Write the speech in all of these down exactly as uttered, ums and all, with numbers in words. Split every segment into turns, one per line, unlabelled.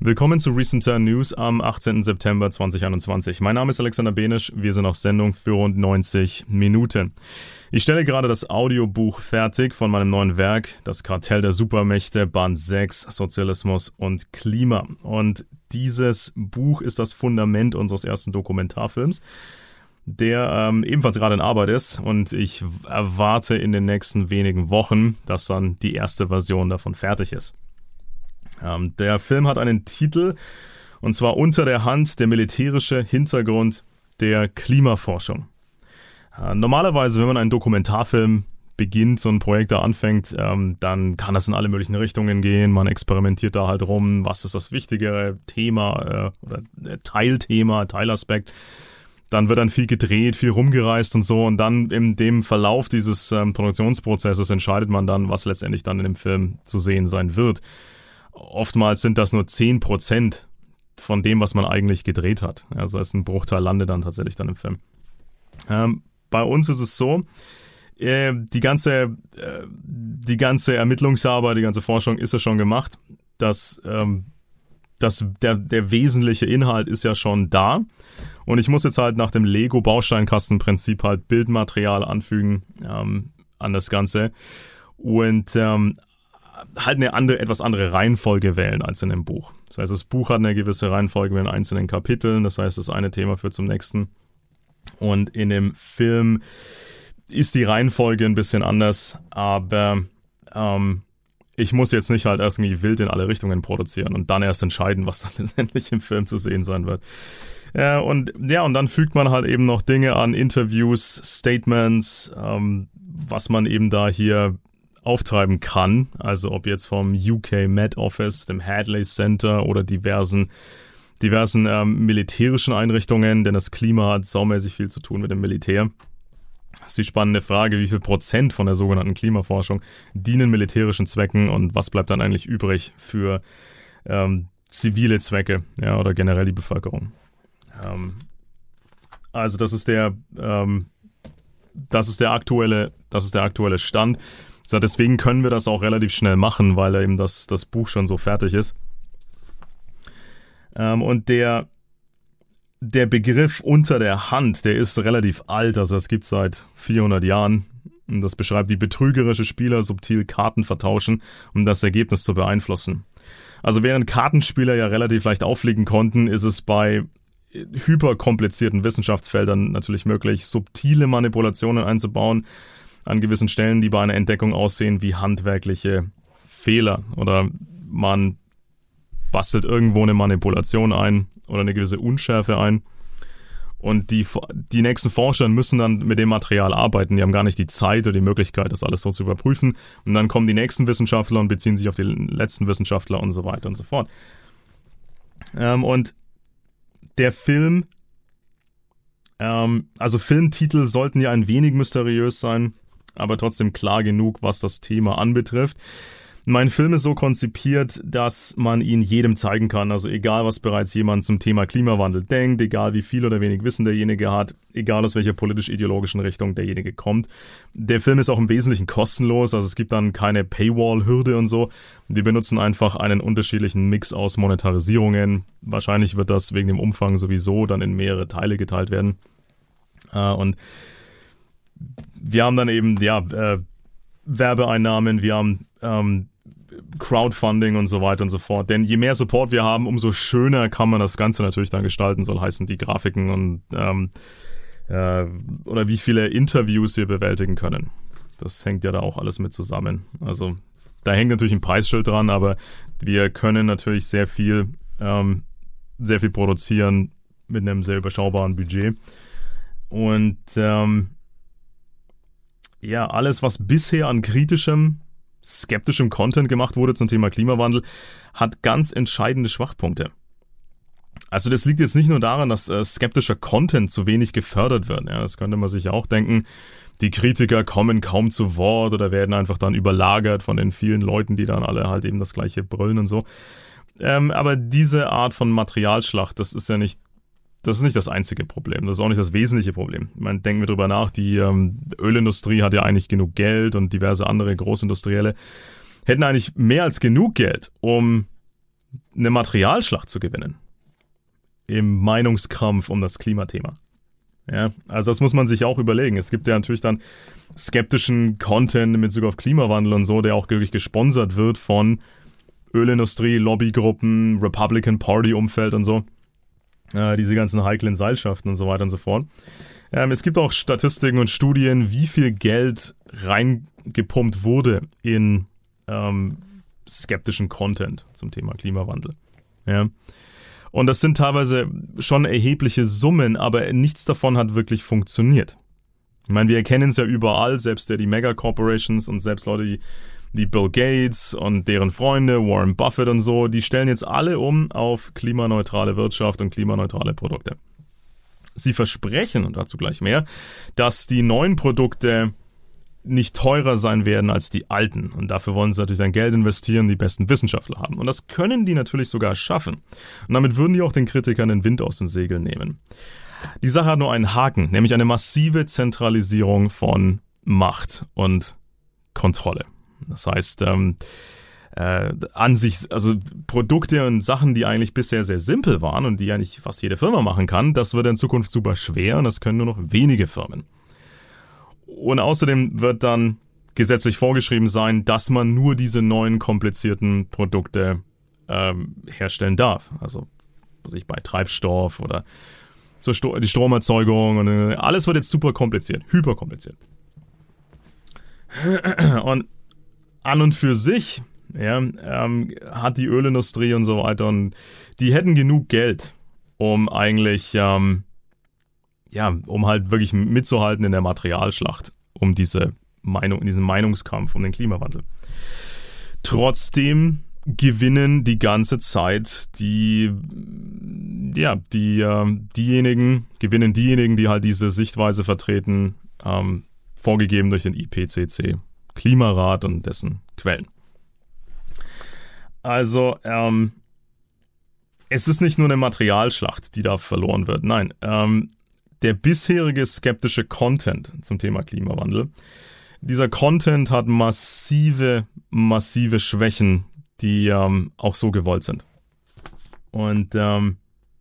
Willkommen zu Recent Turn News am achtzehnten September zweitausendeinundzwanzig. Mein Name ist Alexander Benisch, wir sind auf Sendung für rund neunzig Minuten. Ich stelle gerade das Audiobuch fertig von meinem neuen Werk, Das Kartell der Supermächte, Band sechs, Sozialismus und Klima. Und dieses Buch ist das Fundament unseres ersten Dokumentarfilms, der ähm, ebenfalls gerade in Arbeit ist, und ich erwarte in den nächsten wenigen Wochen, dass dann die erste Version davon fertig ist. Ähm, der Film hat einen Titel, und zwar Unter der Hand, der militärische Hintergrund der Klimaforschung. Äh, normalerweise, wenn man einen Dokumentarfilm beginnt, so ein Projekt da anfängt, ähm, dann kann das in alle möglichen Richtungen gehen. Man experimentiert da halt rum, was ist das wichtigere Thema äh, oder äh, Teilthema, Teilaspekt. Dann wird dann viel gedreht, viel rumgereist und so, und dann in dem Verlauf dieses ähm, Produktionsprozesses entscheidet man dann, was letztendlich dann in dem Film zu sehen sein wird. Oftmals sind das nur zehn Prozent von dem, was man eigentlich gedreht hat. Also das ist ein Bruchteil landet dann tatsächlich dann im Film. Ähm, bei uns ist es so, äh, die ganze äh, die ganze Ermittlungsarbeit, die ganze Forschung ist ja schon gemacht. Das, ähm, das, der, der wesentliche Inhalt ist ja schon da. Und ich muss jetzt halt nach dem Lego-Bausteinkastenprinzip halt Bildmaterial anfügen ähm, an das Ganze. Und ähm, halt eine andere, etwas andere Reihenfolge wählen als in dem Buch. Das heißt, das Buch hat eine gewisse Reihenfolge mit einzelnen Kapiteln. Das heißt, das eine Thema führt zum nächsten. Und in dem Film ist die Reihenfolge ein bisschen anders. Aber ähm, ich muss jetzt nicht halt erst irgendwie wild in alle Richtungen produzieren und dann erst entscheiden, was dann letztendlich im Film zu sehen sein wird. Ja, und ja, und dann fügt man halt eben noch Dinge an, Interviews, Statements, ähm, was man eben da hier auftreiben kann, also ob jetzt vom U K Met Office, dem Hadley Center oder diversen, diversen ähm, militärischen Einrichtungen, denn das Klima hat saumäßig viel zu tun mit dem Militär. Das ist die spannende Frage, wie viel Prozent von der sogenannten Klimaforschung dienen militärischen Zwecken und was bleibt dann eigentlich übrig für ähm, zivile Zwecke, ja, oder generell die Bevölkerung. Ähm, also das ist der, ähm, das ist der aktuelle, das ist der aktuelle Stand. So, deswegen können wir das auch relativ schnell machen, weil eben das, das Buch schon so fertig ist. Ähm, und der, der Begriff unter der Hand, der ist relativ alt, also das gibt es seit vierhundert Jahren. Und das beschreibt, wie betrügerische Spieler subtil Karten vertauschen, um das Ergebnis zu beeinflussen. Also während Kartenspieler ja relativ leicht auffliegen konnten, ist es bei hyperkomplizierten Wissenschaftsfeldern natürlich möglich, subtile Manipulationen einzubauen, an gewissen Stellen, die bei einer Entdeckung aussehen wie handwerkliche Fehler. Oder man bastelt irgendwo eine Manipulation ein oder eine gewisse Unschärfe ein. Und die, die nächsten Forscher müssen dann mit dem Material arbeiten. Die haben gar nicht die Zeit oder die Möglichkeit, das alles so zu überprüfen. Und dann kommen die nächsten Wissenschaftler und beziehen sich auf die letzten Wissenschaftler und so weiter und so fort. Ähm, und der Film, ähm, also Filmtitel sollten ja ein wenig mysteriös sein, aber trotzdem klar genug, was das Thema anbetrifft. Mein Film ist so konzipiert, dass man ihn jedem zeigen kann. Also egal, was bereits jemand zum Thema Klimawandel denkt, egal wie viel oder wenig Wissen derjenige hat, egal aus welcher politisch-ideologischen Richtung derjenige kommt. Der Film ist auch im Wesentlichen kostenlos, also es gibt dann keine Paywall-Hürde und so. Wir benutzen einfach einen unterschiedlichen Mix aus Monetarisierungen. Wahrscheinlich wird das wegen dem Umfang sowieso dann in mehrere Teile geteilt werden. Und wir haben dann eben, ja, äh, Werbeeinnahmen, wir haben ähm, Crowdfunding und so weiter und so fort. Denn je mehr Support wir haben, umso schöner kann man das Ganze natürlich dann gestalten, soll heißen die Grafiken und ähm, äh, oder wie viele Interviews wir bewältigen können. Das hängt ja da auch alles mit zusammen. Also da hängt natürlich ein Preisschild dran, aber wir können natürlich sehr viel, ähm, sehr viel produzieren mit einem sehr überschaubaren Budget. Und ähm, ja, alles, was bisher an kritischem, skeptischem Content gemacht wurde zum Thema Klimawandel, hat ganz entscheidende Schwachpunkte. Also das liegt jetzt nicht nur daran, dass äh, skeptischer Content zu wenig gefördert wird. Ja, das könnte man sich ja auch denken. Die Kritiker kommen kaum zu Wort oder werden einfach dann überlagert von den vielen Leuten, die dann alle halt eben das gleiche brüllen und so. Ähm, aber diese Art von Materialschlacht, das ist ja nicht Das ist nicht das einzige Problem. Das ist auch nicht das wesentliche Problem. Ich meine, denken wir drüber nach, die ähm, Ölindustrie hat ja eigentlich genug Geld und diverse andere Großindustrielle hätten eigentlich mehr als genug Geld, um eine Materialschlacht zu gewinnen im Meinungskampf um das Klimathema. Ja, also das muss man sich auch überlegen. Es gibt ja natürlich dann skeptischen Content in Bezug auf Klimawandel und so, der auch wirklich gesponsert wird von Ölindustrie, Lobbygruppen, Republican Party Umfeld und so. Äh, diese ganzen heiklen Seilschaften und so weiter und so fort. Ähm, es gibt auch Statistiken und Studien, wie viel Geld reingepumpt wurde in ähm, skeptischen Content zum Thema Klimawandel. Ja. Und das sind teilweise schon erhebliche Summen, aber nichts davon hat wirklich funktioniert. Ich meine, wir erkennen es ja überall, selbst ja die Mega-Corporations und selbst Leute wie, wie Bill Gates und deren Freunde, Warren Buffett und so, die stellen jetzt alle um auf klimaneutrale Wirtschaft und klimaneutrale Produkte. Sie versprechen, und dazu gleich mehr, dass die neuen Produkte nicht teurer sein werden als die alten. Und dafür wollen sie natürlich sein Geld investieren, die besten Wissenschaftler haben. Und das können die natürlich sogar schaffen. Und damit würden die auch den Kritikern den Wind aus den Segeln nehmen. Die Sache hat nur einen Haken, nämlich eine massive Zentralisierung von Macht und Kontrolle. Das heißt, ähm, äh, an sich, also Produkte und Sachen, die eigentlich bisher sehr simpel waren und die eigentlich fast jede Firma machen kann, das wird in Zukunft super schwer und das können nur noch wenige Firmen. Und außerdem wird dann gesetzlich vorgeschrieben sein, dass man nur diese neuen komplizierten Produkte ähm, herstellen darf. Also was ich bei Treibstoff oder zur Sto- die Stromerzeugung und äh, alles wird jetzt super kompliziert, hyperkompliziert. Und an und für sich ja, ähm, hat die Ölindustrie und so weiter und die hätten genug Geld, um eigentlich ähm, ja, um halt wirklich mitzuhalten in der Materialschlacht, um diese Meinung, in diesem Meinungskampf um den Klimawandel. Trotzdem gewinnen die ganze Zeit die, ja, die, äh, diejenigen, gewinnen diejenigen, die halt diese Sichtweise vertreten, ähm, vorgegeben durch den I P C C, Klimarat und dessen Quellen. Also, ähm, es ist nicht nur eine Materialschlacht, die da verloren wird, nein, ähm, der bisherige skeptische Content zum Thema Klimawandel, dieser Content hat massive, massive Schwächen, die ähm, auch so gewollt sind. Und ähm,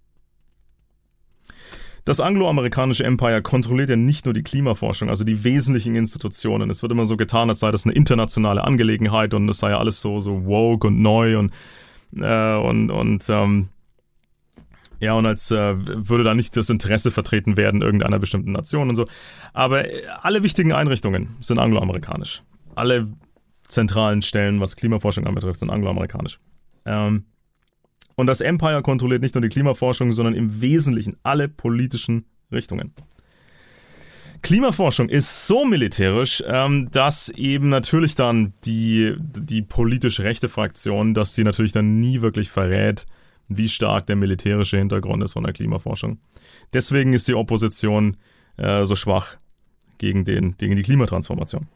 das angloamerikanische Empire kontrolliert ja nicht nur die Klimaforschung, also die wesentlichen Institutionen. Es wird immer so getan, als sei das eine internationale Angelegenheit und es sei ja alles so, so woke und neu und, äh, und, und ähm, ja, und als äh, würde da nicht das Interesse vertreten werden irgendeiner bestimmten Nation und so. Aber äh, alle wichtigen Einrichtungen sind angloamerikanisch. Alle zentralen Stellen, was Klimaforschung anbetrifft, sind angloamerikanisch. Ähm, und das Empire kontrolliert nicht nur die Klimaforschung, sondern im Wesentlichen alle politischen Richtungen. Klimaforschung ist so militärisch, ähm, dass eben natürlich dann die, die politisch rechte Fraktion, dass die natürlich dann nie wirklich verrät, wie stark der militärische Hintergrund ist von der Klimaforschung. Deswegen ist die Opposition äh, so schwach gegen, den, gegen die Klimatransformation.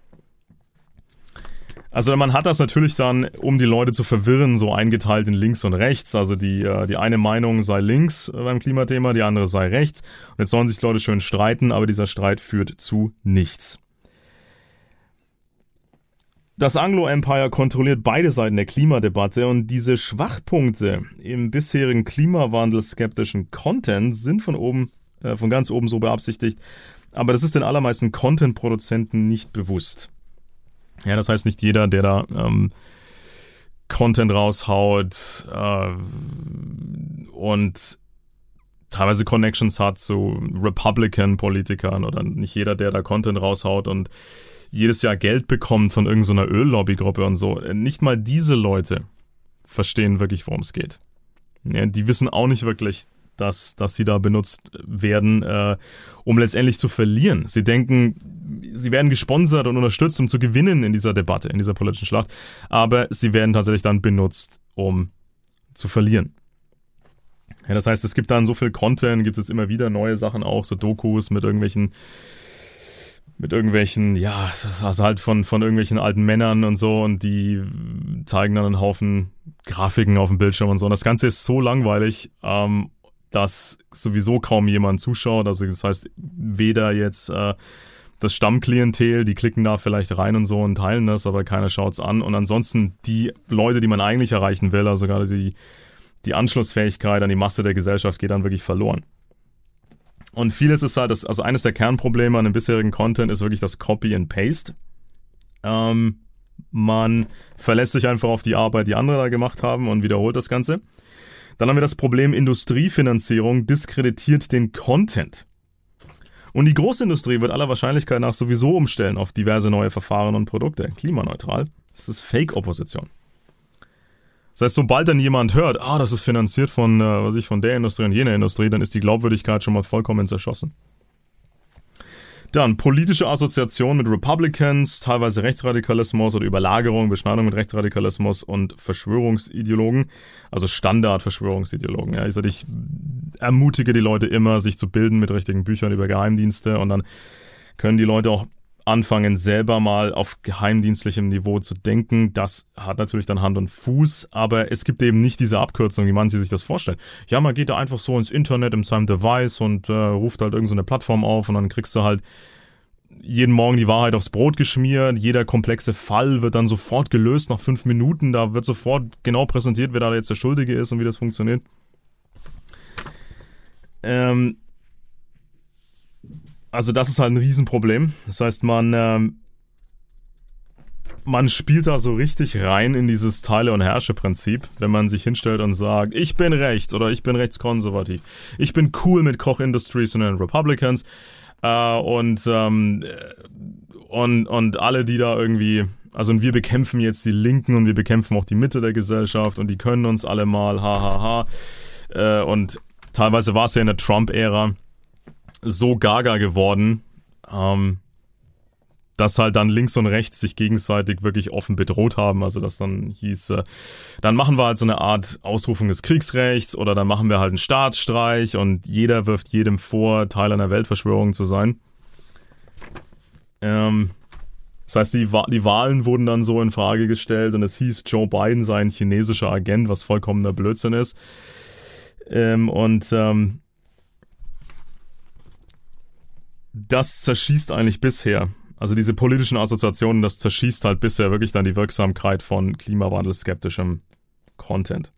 Also man hat das natürlich dann, um die Leute zu verwirren, so eingeteilt in links und rechts. Also die, äh, die eine Meinung sei links beim Klimathema, die andere sei rechts. Und jetzt sollen sich die Leute schön streiten, aber dieser Streit führt zu nichts. Das Anglo-Empire kontrolliert beide Seiten der Klimadebatte und diese Schwachpunkte im bisherigen Klimawandel-skeptischen Content sind von oben, äh, von ganz oben so beabsichtigt, aber das ist den allermeisten Content-Produzenten nicht bewusst. Ja, das heißt, nicht jeder, der da ähm, Content raushaut äh, und teilweise Connections hat zu Republican-Politikern oder nicht jeder, der da Content raushaut und jedes Jahr Geld bekommt von irgendeiner Öllobbygruppe und so. Nicht mal diese Leute verstehen wirklich, worum es geht. Ja, die wissen auch nicht wirklich, dass, dass sie da benutzt werden, äh, um letztendlich zu verlieren. Sie denken, sie werden gesponsert und unterstützt, um zu gewinnen in dieser Debatte, in dieser politischen Schlacht. Aber sie werden tatsächlich dann benutzt, um zu verlieren. Ja, das heißt, es gibt dann so viel Content, gibt es immer wieder neue Sachen auch, so Dokus mit irgendwelchen mit irgendwelchen, ja, also halt von, von irgendwelchen alten Männern und so und die zeigen dann einen Haufen Grafiken auf dem Bildschirm und so. Und das Ganze ist so langweilig, ähm, dass sowieso kaum jemand zuschaut. Also das heißt, weder jetzt äh, das Stammklientel, die klicken da vielleicht rein und so und teilen das, aber keiner schaut's an. Und ansonsten die Leute, die man eigentlich erreichen will, also gerade die die Anschlussfähigkeit an die Masse der Gesellschaft geht dann wirklich verloren. Und vieles ist halt, das, also eines der Kernprobleme an dem bisherigen Content ist wirklich das Copy and Paste. Ähm, man verlässt sich einfach auf die Arbeit, die andere da gemacht haben und wiederholt das Ganze. Dann haben wir das Problem, Industriefinanzierung diskreditiert den Content. Und die Großindustrie wird aller Wahrscheinlichkeit nach sowieso umstellen auf diverse neue Verfahren und Produkte, klimaneutral. Das ist Fake-Opposition. Das heißt, sobald dann jemand hört, ah, das ist finanziert von, äh, was ich, von der Industrie und jener Industrie, dann ist die Glaubwürdigkeit schon mal vollkommen zerschossen. Dann politische Assoziation mit Republicans, teilweise Rechtsradikalismus oder Überlagerung, Beschneidung mit Rechtsradikalismus und Verschwörungsideologen, also Standard-Verschwörungsideologen. Ja. Ich sage, ich ermutige die Leute immer, sich zu bilden mit richtigen Büchern über Geheimdienste und dann können die Leute auch anfangen, selber mal auf geheimdienstlichem Niveau zu denken. Das hat natürlich dann Hand und Fuß, aber es gibt eben nicht diese Abkürzung, wie manche sich das vorstellen. Ja, man geht da einfach so ins Internet, in seinem Device und äh, ruft halt irgendeine so Plattform auf und dann kriegst du halt jeden Morgen die Wahrheit aufs Brot geschmiert. Jeder komplexe Fall wird dann sofort gelöst nach fünf Minuten. Da wird sofort genau präsentiert, wer da jetzt der Schuldige ist und wie das funktioniert. Ähm... Also das ist halt ein Riesenproblem. Das heißt, man, ähm, man spielt da so richtig rein in dieses Teile- und Herrsche-Prinzip, wenn man sich hinstellt und sagt, ich bin rechts oder ich bin rechtskonservativ. Ich bin cool mit Koch Industries und den Republicans äh, und, ähm, und, und alle, die da irgendwie, also und wir bekämpfen jetzt die Linken und wir bekämpfen auch die Mitte der Gesellschaft und die können uns alle mal, hahaha. Äh, und teilweise war es ja in der Trump-Ära so gaga geworden, ähm, dass halt dann links und rechts sich gegenseitig wirklich offen bedroht haben. Also dass dann hieß, äh, dann machen wir halt so eine Art Ausrufung des Kriegsrechts oder dann machen wir halt einen Staatsstreich und jeder wirft jedem vor, Teil einer Weltverschwörung zu sein. Ähm, das heißt, die, die Wahlen wurden dann so in Frage gestellt und es hieß, Joe Biden sei ein chinesischer Agent, was vollkommener Blödsinn ist. Ähm, und ähm, das zerschießt eigentlich bisher, also diese politischen Assoziationen, das zerschießt halt bisher wirklich dann die Wirksamkeit von klimawandelskeptischem Content.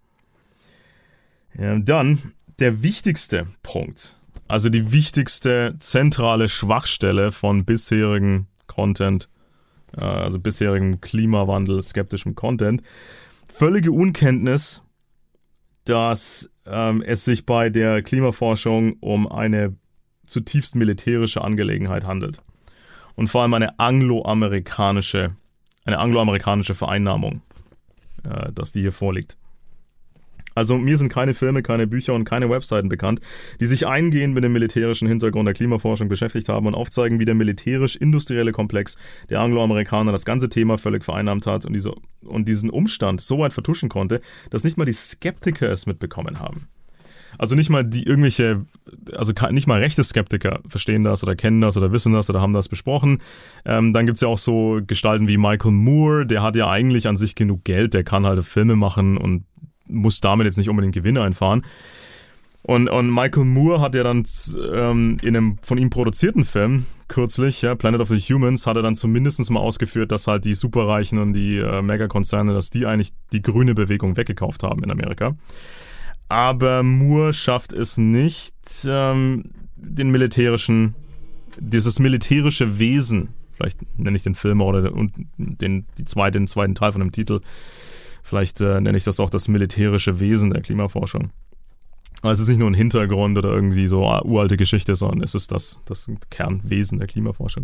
Ja, dann der wichtigste Punkt, also die wichtigste zentrale Schwachstelle von bisherigen Content, also bisherigem klimawandelskeptischem Content, völlige Unkenntnis, dass ähm, es sich bei der Klimaforschung um eine zutiefst militärische Angelegenheit handelt. Und vor allem eine angloamerikanische, eine angloamerikanische Vereinnahmung, äh, dass die hier vorliegt. Also mir sind keine Filme, keine Bücher und keine Webseiten bekannt, die sich eingehend mit dem militärischen Hintergrund der Klimaforschung beschäftigt haben und aufzeigen, wie der militärisch-industrielle Komplex der Angloamerikaner das ganze Thema völlig vereinnahmt hat und, diese, und diesen Umstand so weit vertuschen konnte, dass nicht mal die Skeptiker es mitbekommen haben. Also nicht mal die irgendwelche, also nicht mal rechte Skeptiker verstehen das oder kennen das oder wissen das oder haben das besprochen. Ähm, dann gibt's ja auch so Gestalten wie Michael Moore, der hat ja eigentlich an sich genug Geld, der kann halt Filme machen und muss damit jetzt nicht unbedingt Gewinne einfahren. Und, und Michael Moore hat ja dann ähm, in einem von ihm produzierten Film kürzlich, ja, Planet of the Humans, hat er dann zumindest mal ausgeführt, dass halt die Superreichen und die äh, Megakonzerne, dass die eigentlich die grüne Bewegung weggekauft haben in Amerika. Aber Moore schafft es nicht, ähm, den militärischen, dieses militärische Wesen, vielleicht nenne ich den Film oder den, den, die zweite, den zweiten Teil von dem Titel, vielleicht äh, nenne ich das auch das militärische Wesen der Klimaforschung. Also es ist nicht nur ein Hintergrund oder irgendwie so uh, uralte Geschichte, sondern es ist das, das Kernwesen der Klimaforschung.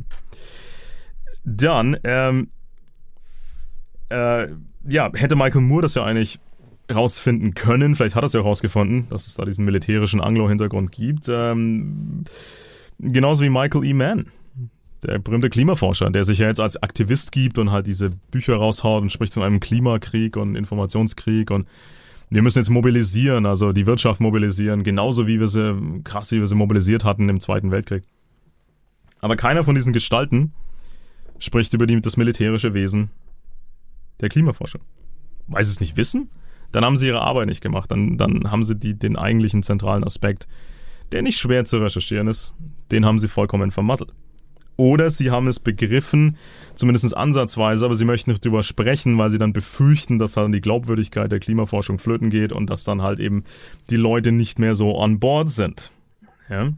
Dann, ähm, äh, ja, hätte Michael Moore das ja eigentlich rausfinden können, vielleicht hat er es ja auch rausgefunden, dass es da diesen militärischen Anglo-Hintergrund gibt. Ähm, genauso wie Michael E. Mann, der berühmte Klimaforscher, der sich ja jetzt als Aktivist gibt und halt diese Bücher raushaut und spricht von einem Klimakrieg und Informationskrieg und wir müssen jetzt mobilisieren, also die Wirtschaft mobilisieren, genauso wie wir sie, krass wie wir sie mobilisiert hatten im Zweiten Weltkrieg. Aber keiner von diesen Gestalten spricht über die, das militärische Wesen der Klimaforschung. Weil sie es nicht wissen? Dann haben sie ihre Arbeit nicht gemacht. Dann, dann haben sie die, den eigentlichen zentralen Aspekt, der nicht schwer zu recherchieren ist, den haben sie vollkommen vermasselt. Oder sie haben es begriffen, zumindest ansatzweise, aber sie möchten nicht drüber sprechen, weil sie dann befürchten, dass halt die Glaubwürdigkeit der Klimaforschung flöten geht und dass dann halt eben die Leute nicht mehr so on board sind. Ja,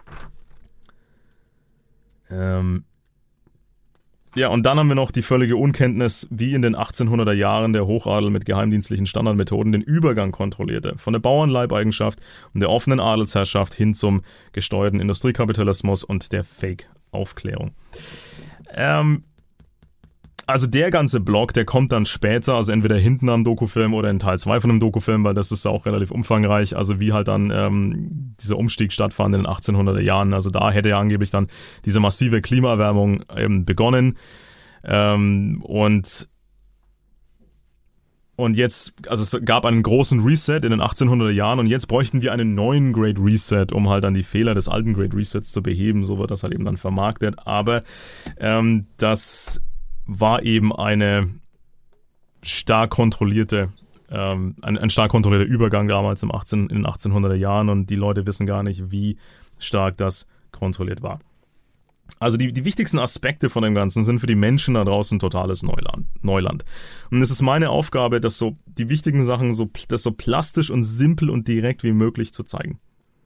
ähm. ja, und dann haben wir noch die völlige Unkenntnis, wie in den achtzehnhunderter Jahren der Hochadel mit geheimdienstlichen Standardmethoden den Übergang kontrollierte. Von der Bauernleibeigenschaft und der offenen Adelsherrschaft hin zum gesteuerten Industriekapitalismus und der Fake-Aufklärung. Ähm, also der ganze Block, der kommt dann später, also entweder hinten am Dokufilm oder in Teil zwei von dem Dokufilm, weil das ist auch relativ umfangreich, also wie halt dann ähm, dieser Umstieg stattfand in den achtzehnhunderter Jahren. Also da hätte ja angeblich dann diese massive Klimaerwärmung eben begonnen. Ähm, und Und jetzt, also es gab einen großen Reset in den achtzehnhunderter Jahren und jetzt bräuchten wir einen neuen Great Reset, um halt dann die Fehler des alten Great Resets zu beheben. So wird das halt eben dann vermarktet. Aber ähm, das war eben eine stark kontrollierte, ähm, ein, ein stark kontrollierter Übergang damals im achtzehn, in den achtzehnhunderter Jahren und die Leute wissen gar nicht, wie stark das kontrolliert war. Also die, die wichtigsten Aspekte von dem Ganzen sind für die Menschen da draußen totales Neuland. Neuland. Und es ist meine Aufgabe, das so, die wichtigen Sachen so, das so plastisch und simpel und direkt wie möglich zu zeigen.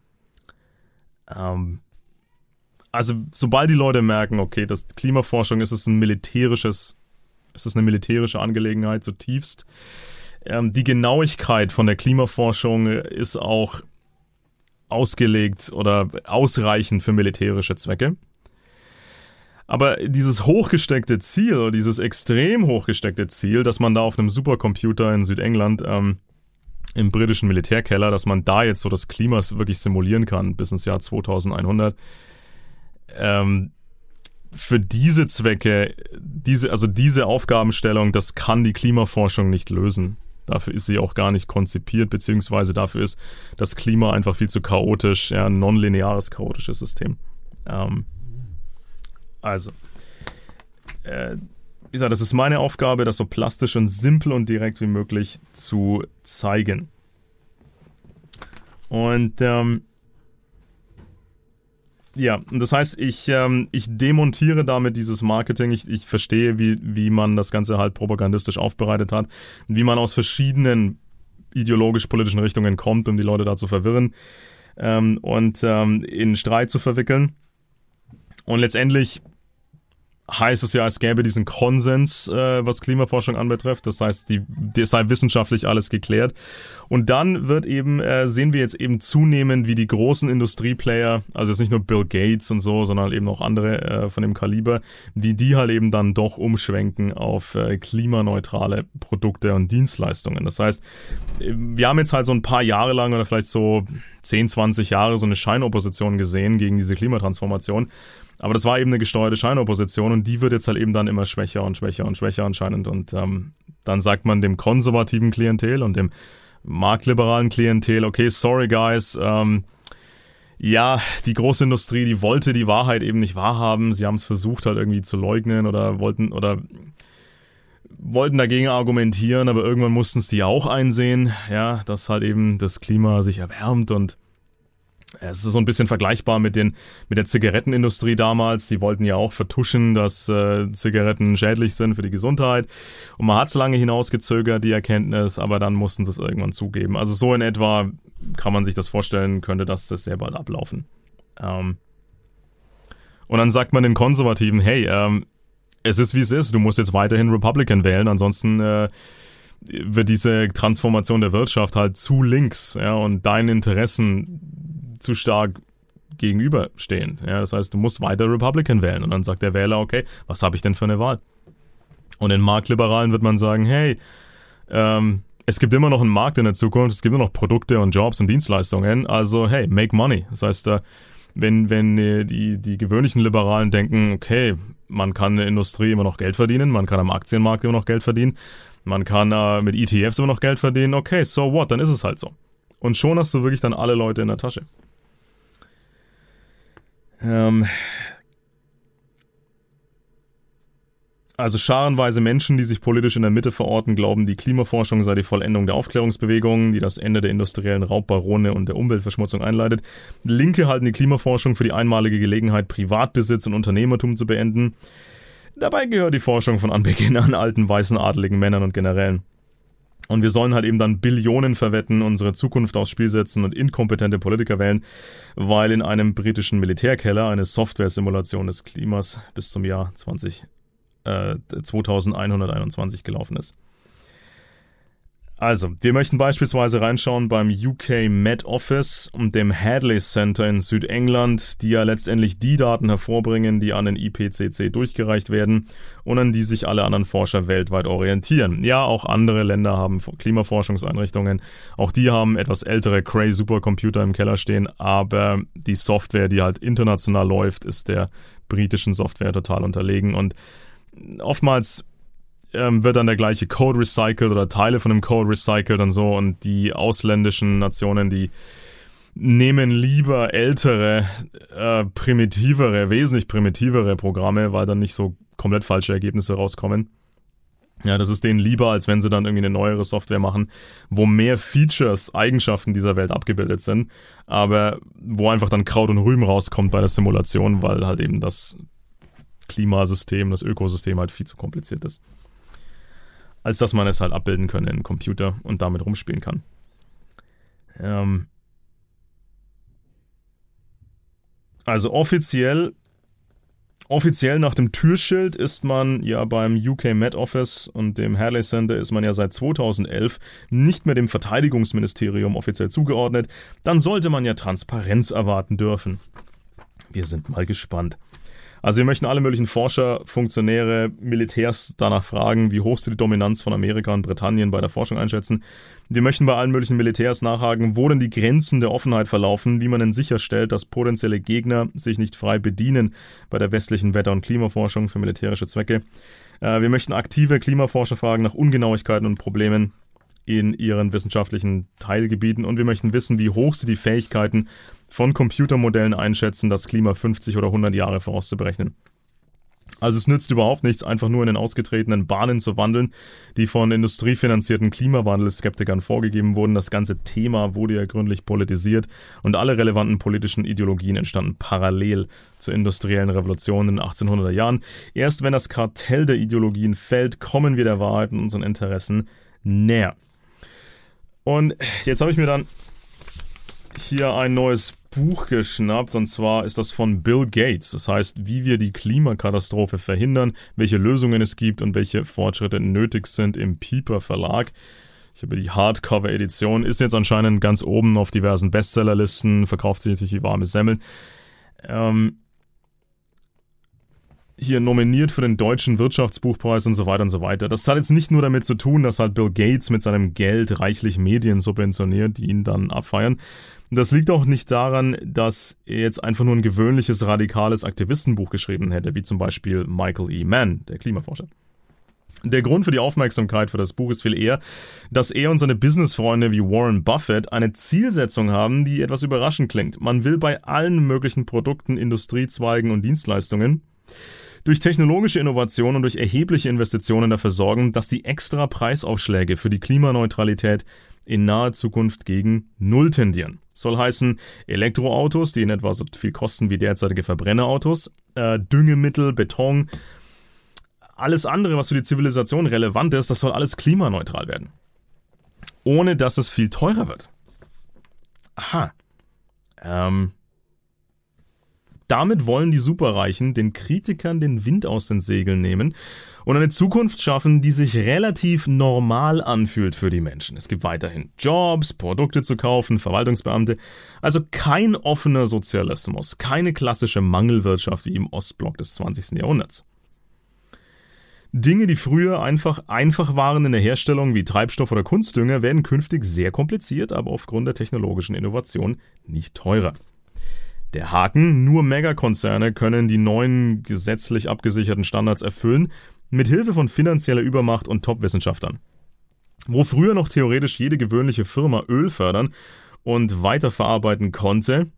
Ähm, also sobald die Leute merken, okay, das Klimaforschung ist es ein militärisches, ist es eine militärische Angelegenheit zutiefst. Ähm, die Genauigkeit von der Klimaforschung ist auch ausgelegt oder ausreichend für militärische Zwecke. Aber dieses hochgesteckte Ziel, oder dieses extrem hochgesteckte Ziel, dass man da auf einem Supercomputer in Südengland ähm, im britischen Militärkeller, dass man da jetzt so das Klima wirklich simulieren kann bis ins Jahr zweitausendeinhundert, ähm, für diese Zwecke, diese, also diese Aufgabenstellung, das kann die Klimaforschung nicht lösen. Dafür ist sie auch gar nicht konzipiert, beziehungsweise dafür ist das Klima einfach viel zu chaotisch, ja, ein nonlineares chaotisches System. Ähm, Also, äh, wie gesagt, das ist meine Aufgabe, das so plastisch und simpel und direkt wie möglich zu zeigen. Und, ähm, ja, und das heißt, ich, ähm, ich demontiere damit dieses Marketing. Ich, ich verstehe, wie, wie man das Ganze halt propagandistisch aufbereitet hat, wie man aus verschiedenen ideologisch-politischen Richtungen kommt, um die Leute da zu verwirren ähm, und ähm, in Streit zu verwickeln. Und letztendlich heißt es ja, es gäbe diesen Konsens, äh, was Klimaforschung anbetrifft. Das heißt, die, die sei wissenschaftlich alles geklärt. Und dann wird eben, äh, sehen wir jetzt eben zunehmend, wie die großen Industrieplayer, also jetzt nicht nur Bill Gates und so, sondern eben auch andere äh, von dem Kaliber, wie die halt eben dann doch umschwenken auf äh, klimaneutrale Produkte und Dienstleistungen. Das heißt, wir haben jetzt halt so ein paar Jahre lang oder vielleicht so zehn, zwanzig Jahre so eine Scheinopposition gesehen gegen diese Klimatransformation. Aber das war eben eine gesteuerte Scheinopposition und die wird jetzt halt eben dann immer schwächer und schwächer und schwächer anscheinend. Und ähm, dann sagt man dem konservativen Klientel und dem marktliberalen Klientel, okay, sorry guys, ähm, ja, die Großindustrie, die wollte die Wahrheit eben nicht wahrhaben. Sie haben es versucht halt irgendwie zu leugnen oder wollten oder wollten dagegen argumentieren, aber irgendwann mussten es die auch einsehen, ja, dass halt eben das Klima sich erwärmt und es ist so ein bisschen vergleichbar mit den mit der Zigarettenindustrie damals. Die wollten ja auch vertuschen, dass äh, Zigaretten schädlich sind für die Gesundheit. Und man hat es lange hinausgezögert, die Erkenntnis, aber dann mussten sie es irgendwann zugeben. Also so in etwa kann man sich das vorstellen, könnte das, das sehr bald ablaufen. Ähm und dann sagt man den Konservativen, hey, ähm, es ist wie es ist, du musst jetzt weiterhin Republican wählen, ansonsten äh, wird diese Transformation der Wirtschaft halt zu links, ja, und deinen Interessen zu stark gegenüberstehend. Ja, das heißt, du musst weiter Republican wählen. Und dann sagt der Wähler, okay, was habe ich denn für eine Wahl? Und in Marktliberalen wird man sagen, hey, ähm, es gibt immer noch einen Markt in der Zukunft, es gibt immer noch Produkte und Jobs und Dienstleistungen, also hey, make money. Das heißt, äh, wenn, wenn die, die gewöhnlichen Liberalen denken, okay, man kann in der Industrie immer noch Geld verdienen, man kann am Aktienmarkt immer noch Geld verdienen, man kann äh, mit E T Fs immer noch Geld verdienen, okay, so what, dann ist es halt so. Und schon hast du wirklich dann alle Leute in der Tasche. Ähm Also scharenweise Menschen, die sich politisch in der Mitte verorten, glauben, die Klimaforschung sei die Vollendung der Aufklärungsbewegung, die das Ende der industriellen Raubbarone und der Umweltverschmutzung einleitet. Linke halten die Klimaforschung für die einmalige Gelegenheit, Privatbesitz und Unternehmertum zu beenden. Dabei gehört die Forschung von Anbeginn an alten weißen adeligen Männern und Generälen. Und wir sollen halt eben dann Billionen verwetten, unsere Zukunft aufs Spiel setzen und inkompetente Politiker wählen, weil in einem britischen Militärkeller eine Software-Simulation des Klimas bis zum Jahr zwanzig, äh, zweitausendeinhunderteinundzwanzig gelaufen ist. Also, wir möchten beispielsweise reinschauen beim U K Met Office und dem Hadley Center in Südengland, die ja letztendlich die Daten hervorbringen, die an den I P C C durchgereicht werden und an die sich alle anderen Forscher weltweit orientieren. Ja, auch andere Länder haben Klimaforschungseinrichtungen, auch die haben etwas ältere Cray Supercomputer im Keller stehen, aber die Software, die halt international läuft, ist der britischen Software total unterlegen und oftmals wird dann der gleiche Code recycelt oder Teile von dem Code recycelt und so und die ausländischen Nationen, die nehmen lieber ältere, äh, primitivere, wesentlich primitivere Programme, weil dann nicht so komplett falsche Ergebnisse rauskommen. Ja, das ist denen lieber, als wenn sie dann irgendwie eine neuere Software machen, wo mehr Features, Eigenschaften dieser Welt abgebildet sind, aber wo einfach dann Kraut und Rüben rauskommt bei der Simulation, weil halt eben das Klimasystem, das Ökosystem halt viel zu kompliziert ist, als dass man es halt abbilden kann in einem Computer und damit rumspielen kann. Ähm also offiziell, offiziell nach dem Türschild ist man ja beim U K Met Office und dem Hadley Center ist man ja seit zweitausendelf nicht mehr dem Verteidigungsministerium offiziell zugeordnet. Dann sollte man ja Transparenz erwarten dürfen. Wir sind mal gespannt. Also wir möchten alle möglichen Forscher, Funktionäre, Militärs danach fragen, wie hoch sie die Dominanz von Amerika und Britannien bei der Forschung einschätzen. Wir möchten bei allen möglichen Militärs nachhaken, wo denn die Grenzen der Offenheit verlaufen, wie man denn sicherstellt, dass potenzielle Gegner sich nicht frei bedienen bei der westlichen Wetter- und Klimaforschung für militärische Zwecke. Äh, wir möchten aktive Klimaforscher fragen nach Ungenauigkeiten und Problemen in ihren wissenschaftlichen Teilgebieten und wir möchten wissen, wie hoch sie die Fähigkeiten von Computermodellen einschätzen, das Klima fünfzig oder hundert Jahre vorauszuberechnen. Also es nützt überhaupt nichts, einfach nur in den ausgetretenen Bahnen zu wandeln, die von industriefinanzierten Klimawandelskeptikern vorgegeben wurden. Das ganze Thema wurde ja gründlich politisiert und alle relevanten politischen Ideologien entstanden parallel zur industriellen Revolution in den achtzehnhunderter Jahren. Erst wenn das Kartell der Ideologien fällt, kommen wir der Wahrheit und unseren Interessen näher. Und jetzt habe ich mir dann hier ein neues Buch geschnappt und zwar ist das von Bill Gates. Das heißt, wie wir die Klimakatastrophe verhindern, welche Lösungen es gibt und welche Fortschritte nötig sind im Piper Verlag. Ich habe die Hardcover-Edition, ist jetzt anscheinend ganz oben auf diversen Bestsellerlisten, verkauft sich natürlich wie warme Semmeln. Ähm, hier nominiert für den Deutschen Wirtschaftsbuchpreis und so weiter und so weiter. Das hat jetzt nicht nur damit zu tun, dass halt Bill Gates mit seinem Geld reichlich Medien subventioniert, die ihn dann abfeiern. Das liegt auch nicht daran, dass er jetzt einfach nur ein gewöhnliches, radikales Aktivistenbuch geschrieben hätte, wie zum Beispiel Michael E. Mann, der Klimaforscher. Der Grund für die Aufmerksamkeit für das Buch ist viel eher, dass er und seine Businessfreunde wie Warren Buffett eine Zielsetzung haben, die etwas überraschend klingt. Man will bei allen möglichen Produkten, Industriezweigen und Dienstleistungen durch technologische Innovation und durch erhebliche Investitionen dafür sorgen, dass die extra Preisaufschläge für die Klimaneutralität in naher Zukunft gegen Null tendieren. Soll heißen, Elektroautos, die in etwa so viel kosten wie derzeitige Verbrennerautos, äh, Düngemittel, Beton, alles andere, was für die Zivilisation relevant ist, das soll alles klimaneutral werden. Ohne dass es viel teurer wird. Aha. Ähm... Damit wollen die Superreichen den Kritikern den Wind aus den Segeln nehmen und eine Zukunft schaffen, die sich relativ normal anfühlt für die Menschen. Es gibt weiterhin Jobs, Produkte zu kaufen, Verwaltungsbeamte. Also kein offener Sozialismus, keine klassische Mangelwirtschaft wie im Ostblock des zwanzigsten Jahrhunderts. Dinge, die früher einfach einfach waren in der Herstellung wie Treibstoff oder Kunstdünger, werden künftig sehr kompliziert, aber aufgrund der technologischen Innovation nicht teurer. Der Haken, nur Megakonzerne können die neuen gesetzlich abgesicherten Standards erfüllen, mit Hilfe von finanzieller Übermacht und Top-Wissenschaftlern. Wo früher noch theoretisch jede gewöhnliche Firma Öl fördern und weiterverarbeiten konnte,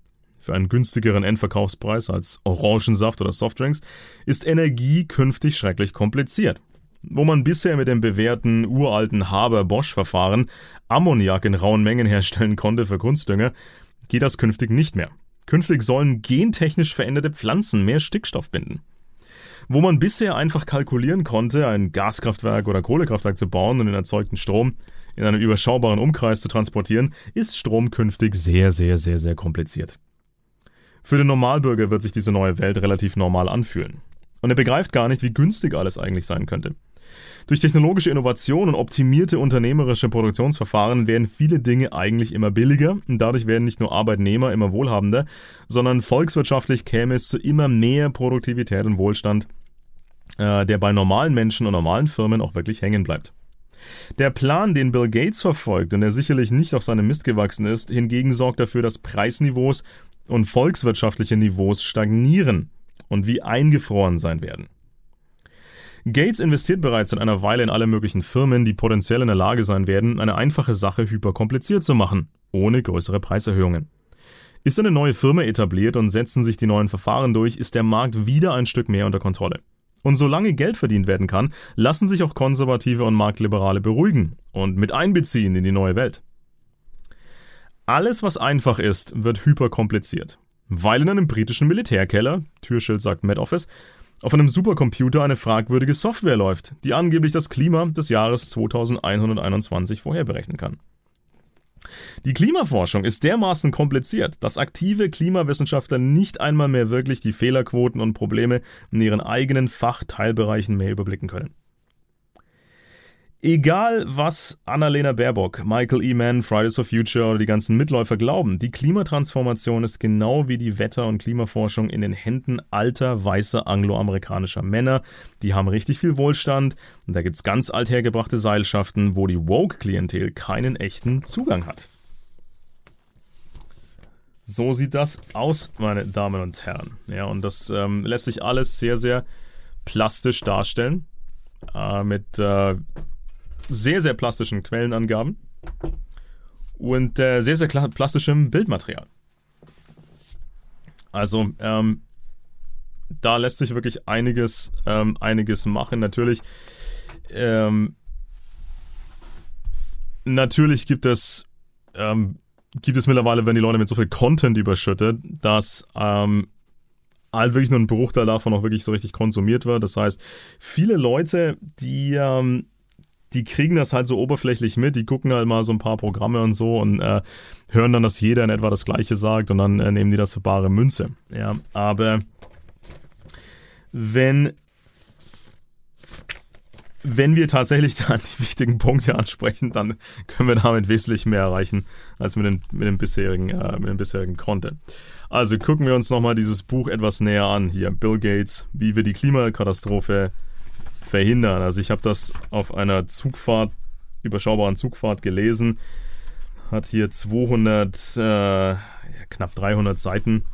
für einen günstigeren Endverkaufspreis als Orangensaft oder Softdrinks, ist Energie künftig schrecklich kompliziert. Wo man bisher mit dem bewährten uralten Haber-Bosch-Verfahren Ammoniak in rauen Mengen herstellen konnte für Kunstdünger, geht das künftig nicht mehr. Künftig sollen gentechnisch veränderte Pflanzen mehr Stickstoff binden. Wo man bisher einfach kalkulieren konnte, ein Gaskraftwerk oder Kohlekraftwerk zu bauen und den erzeugten Strom in einem überschaubaren Umkreis zu transportieren, ist Strom künftig sehr, sehr, sehr, sehr kompliziert. Für den Normalbürger wird sich diese neue Welt relativ normal anfühlen. Und er begreift gar nicht, wie günstig alles eigentlich sein könnte. Durch technologische Innovation und optimierte unternehmerische Produktionsverfahren werden viele Dinge eigentlich immer billiger und dadurch werden nicht nur Arbeitnehmer immer wohlhabender, sondern volkswirtschaftlich käme es zu immer mehr Produktivität und Wohlstand, äh, der bei normalen Menschen und normalen Firmen auch wirklich hängen bleibt. Der Plan, den Bill Gates verfolgt und der sicherlich nicht auf seinem Mist gewachsen ist, hingegen sorgt dafür, dass Preisniveaus und volkswirtschaftliche Niveaus stagnieren und wie eingefroren sein werden. Gates investiert bereits seit einer Weile in alle möglichen Firmen, die potenziell in der Lage sein werden, eine einfache Sache hyperkompliziert zu machen, ohne größere Preiserhöhungen. Ist eine neue Firma etabliert und setzen sich die neuen Verfahren durch, ist der Markt wieder ein Stück mehr unter Kontrolle. Und solange Geld verdient werden kann, lassen sich auch Konservative und Marktliberale beruhigen und mit einbeziehen in die neue Welt. Alles, was einfach ist, wird hyperkompliziert, weil in einem britischen Militärkeller, Türschild sagt Met Office, auf einem Supercomputer eine fragwürdige Software läuft, die angeblich das Klima des Jahres zweitausendeinhunderteinundzwanzig vorherberechnen kann. Die Klimaforschung ist dermaßen kompliziert, dass aktive Klimawissenschaftler nicht einmal mehr wirklich die Fehlerquoten und Probleme in ihren eigenen Fachteilbereichen mehr überblicken können. Egal was Annalena Baerbock, Michael E. Mann, Fridays for Future oder die ganzen Mitläufer glauben, die Klimatransformation ist genau wie die Wetter- und Klimaforschung in den Händen alter, weißer angloamerikanischer Männer. Die haben richtig viel Wohlstand und da gibt's ganz althergebrachte Seilschaften, wo die Woke-Klientel keinen echten Zugang hat. So sieht das aus, meine Damen und Herren. Ja, und das ähm, lässt sich alles sehr, sehr plastisch darstellen. Äh, mit äh, sehr, sehr plastischen Quellenangaben und äh, sehr, sehr plastischem Bildmaterial. Also, ähm, da lässt sich wirklich einiges, ähm, einiges machen. Natürlich, ähm, natürlich gibt es, ähm, gibt es mittlerweile, wenn die Leute mit so viel Content überschüttet, dass ähm, halt wirklich nur ein Bruchteil davon auch wirklich so richtig konsumiert wird. Das heißt, viele Leute, die ähm, die kriegen das halt so oberflächlich mit, die gucken halt mal so ein paar Programme und so und äh, hören dann, dass jeder in etwa das Gleiche sagt und dann äh, nehmen die das für bare Münze. Ja, aber wenn wenn wir tatsächlich dann die wichtigen Punkte ansprechen, dann können wir damit wesentlich mehr erreichen als mit dem, mit dem bisherigen, äh, mit dem bisherigen Content. Also gucken wir uns nochmal dieses Buch etwas näher an. Hier, Bill Gates, wie wir die Klimakatastrophe verhindern. Also ich habe das auf einer Zugfahrt, überschaubaren Zugfahrt gelesen. Hat hier zweihundert, äh, knapp dreihundert Seiten.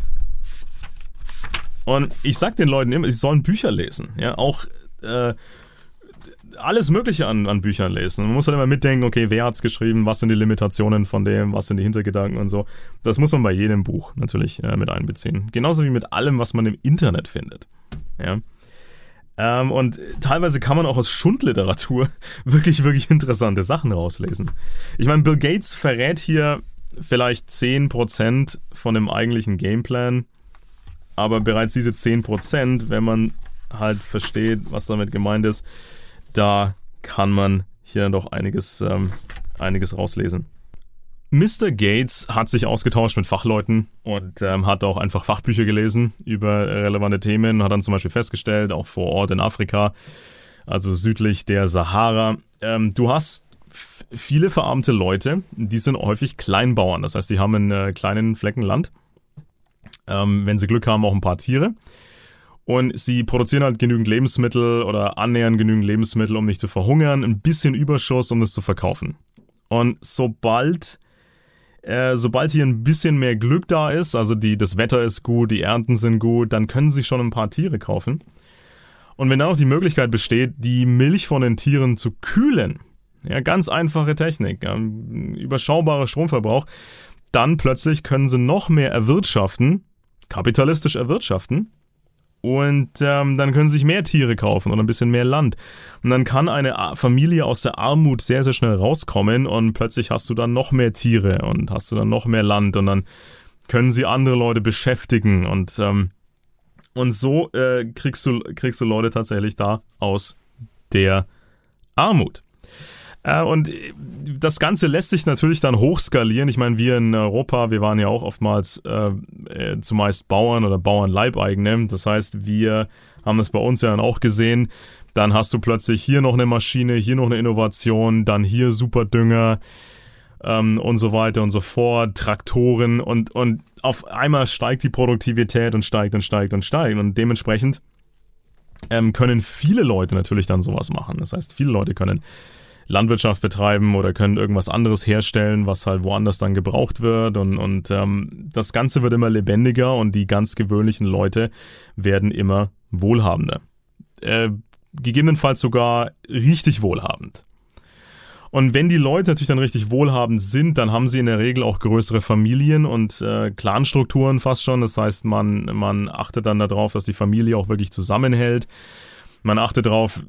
Und ich sag den Leuten immer, sie sollen Bücher lesen. Ja, auch äh, alles Mögliche an, an Büchern lesen. Man muss halt immer mitdenken, okay, wer hat's geschrieben, was sind die Limitationen von dem, was sind die Hintergedanken und so. Das muss man bei jedem Buch natürlich äh, mit einbeziehen. Genauso wie mit allem, was man im Internet findet. Ja. Ähm, und teilweise kann man auch aus Schundliteratur wirklich, wirklich interessante Sachen rauslesen. Ich meine, Bill Gates verrät hier vielleicht zehn Prozent von dem eigentlichen Gameplan, aber bereits diese zehn Prozent, wenn man halt versteht, was damit gemeint ist, da kann man hier dann doch einiges, ähm, einiges rauslesen. Mister Gates hat sich ausgetauscht mit Fachleuten und ähm, hat auch einfach Fachbücher gelesen über relevante Themen, hat dann zum Beispiel festgestellt, auch vor Ort in Afrika, also südlich der Sahara, ähm, du hast f- viele verarmte Leute, die sind häufig Kleinbauern, das heißt, die haben einen äh, kleinen Flecken Land, ähm, wenn sie Glück haben, auch ein paar Tiere. Und sie produzieren halt genügend Lebensmittel oder annähernd genügend Lebensmittel, um nicht zu verhungern, ein bisschen Überschuss, um es zu verkaufen. Und sobald, äh, sobald hier ein bisschen mehr Glück da ist, also die, das Wetter ist gut, die Ernten sind gut, dann können sie schon ein paar Tiere kaufen. Und wenn dann auch die Möglichkeit besteht, die Milch von den Tieren zu kühlen, ja, ganz einfache Technik, ja, überschaubarer Stromverbrauch, dann plötzlich können sie noch mehr erwirtschaften, kapitalistisch erwirtschaften, und ähm, dann können sie sich mehr Tiere kaufen oder ein bisschen mehr Land. Und dann kann eine Familie aus der Armut sehr, sehr schnell rauskommen und plötzlich hast du dann noch mehr Tiere und hast du dann noch mehr Land und dann können sie andere Leute beschäftigen und, ähm, und so äh, kriegst du, kriegst du Leute tatsächlich da aus der Armut. Äh, und das Ganze lässt sich natürlich dann hochskalieren. Ich meine, wir in Europa, wir waren ja auch oftmals äh, äh, zumeist Bauern oder Bauernleibeigene. Das heißt, wir haben das bei uns ja dann auch gesehen. Dann hast du plötzlich hier noch eine Maschine, hier noch eine Innovation, dann hier Superdünger ähm, und so weiter und so fort, Traktoren und, und auf einmal steigt die Produktivität und steigt und steigt und steigt. Und dementsprechend ähm, können viele Leute natürlich dann sowas machen. Das heißt, viele Leute können Landwirtschaft betreiben oder können irgendwas anderes herstellen, was halt woanders dann gebraucht wird und, und ähm, das Ganze wird immer lebendiger und die ganz gewöhnlichen Leute werden immer wohlhabender. Äh, gegebenenfalls sogar richtig wohlhabend. Und wenn die Leute natürlich dann richtig wohlhabend sind, dann haben sie in der Regel auch größere Familien und äh, Clanstrukturen fast schon. Das heißt, man, man achtet dann darauf, dass die Familie auch wirklich zusammenhält. Man achtet darauf,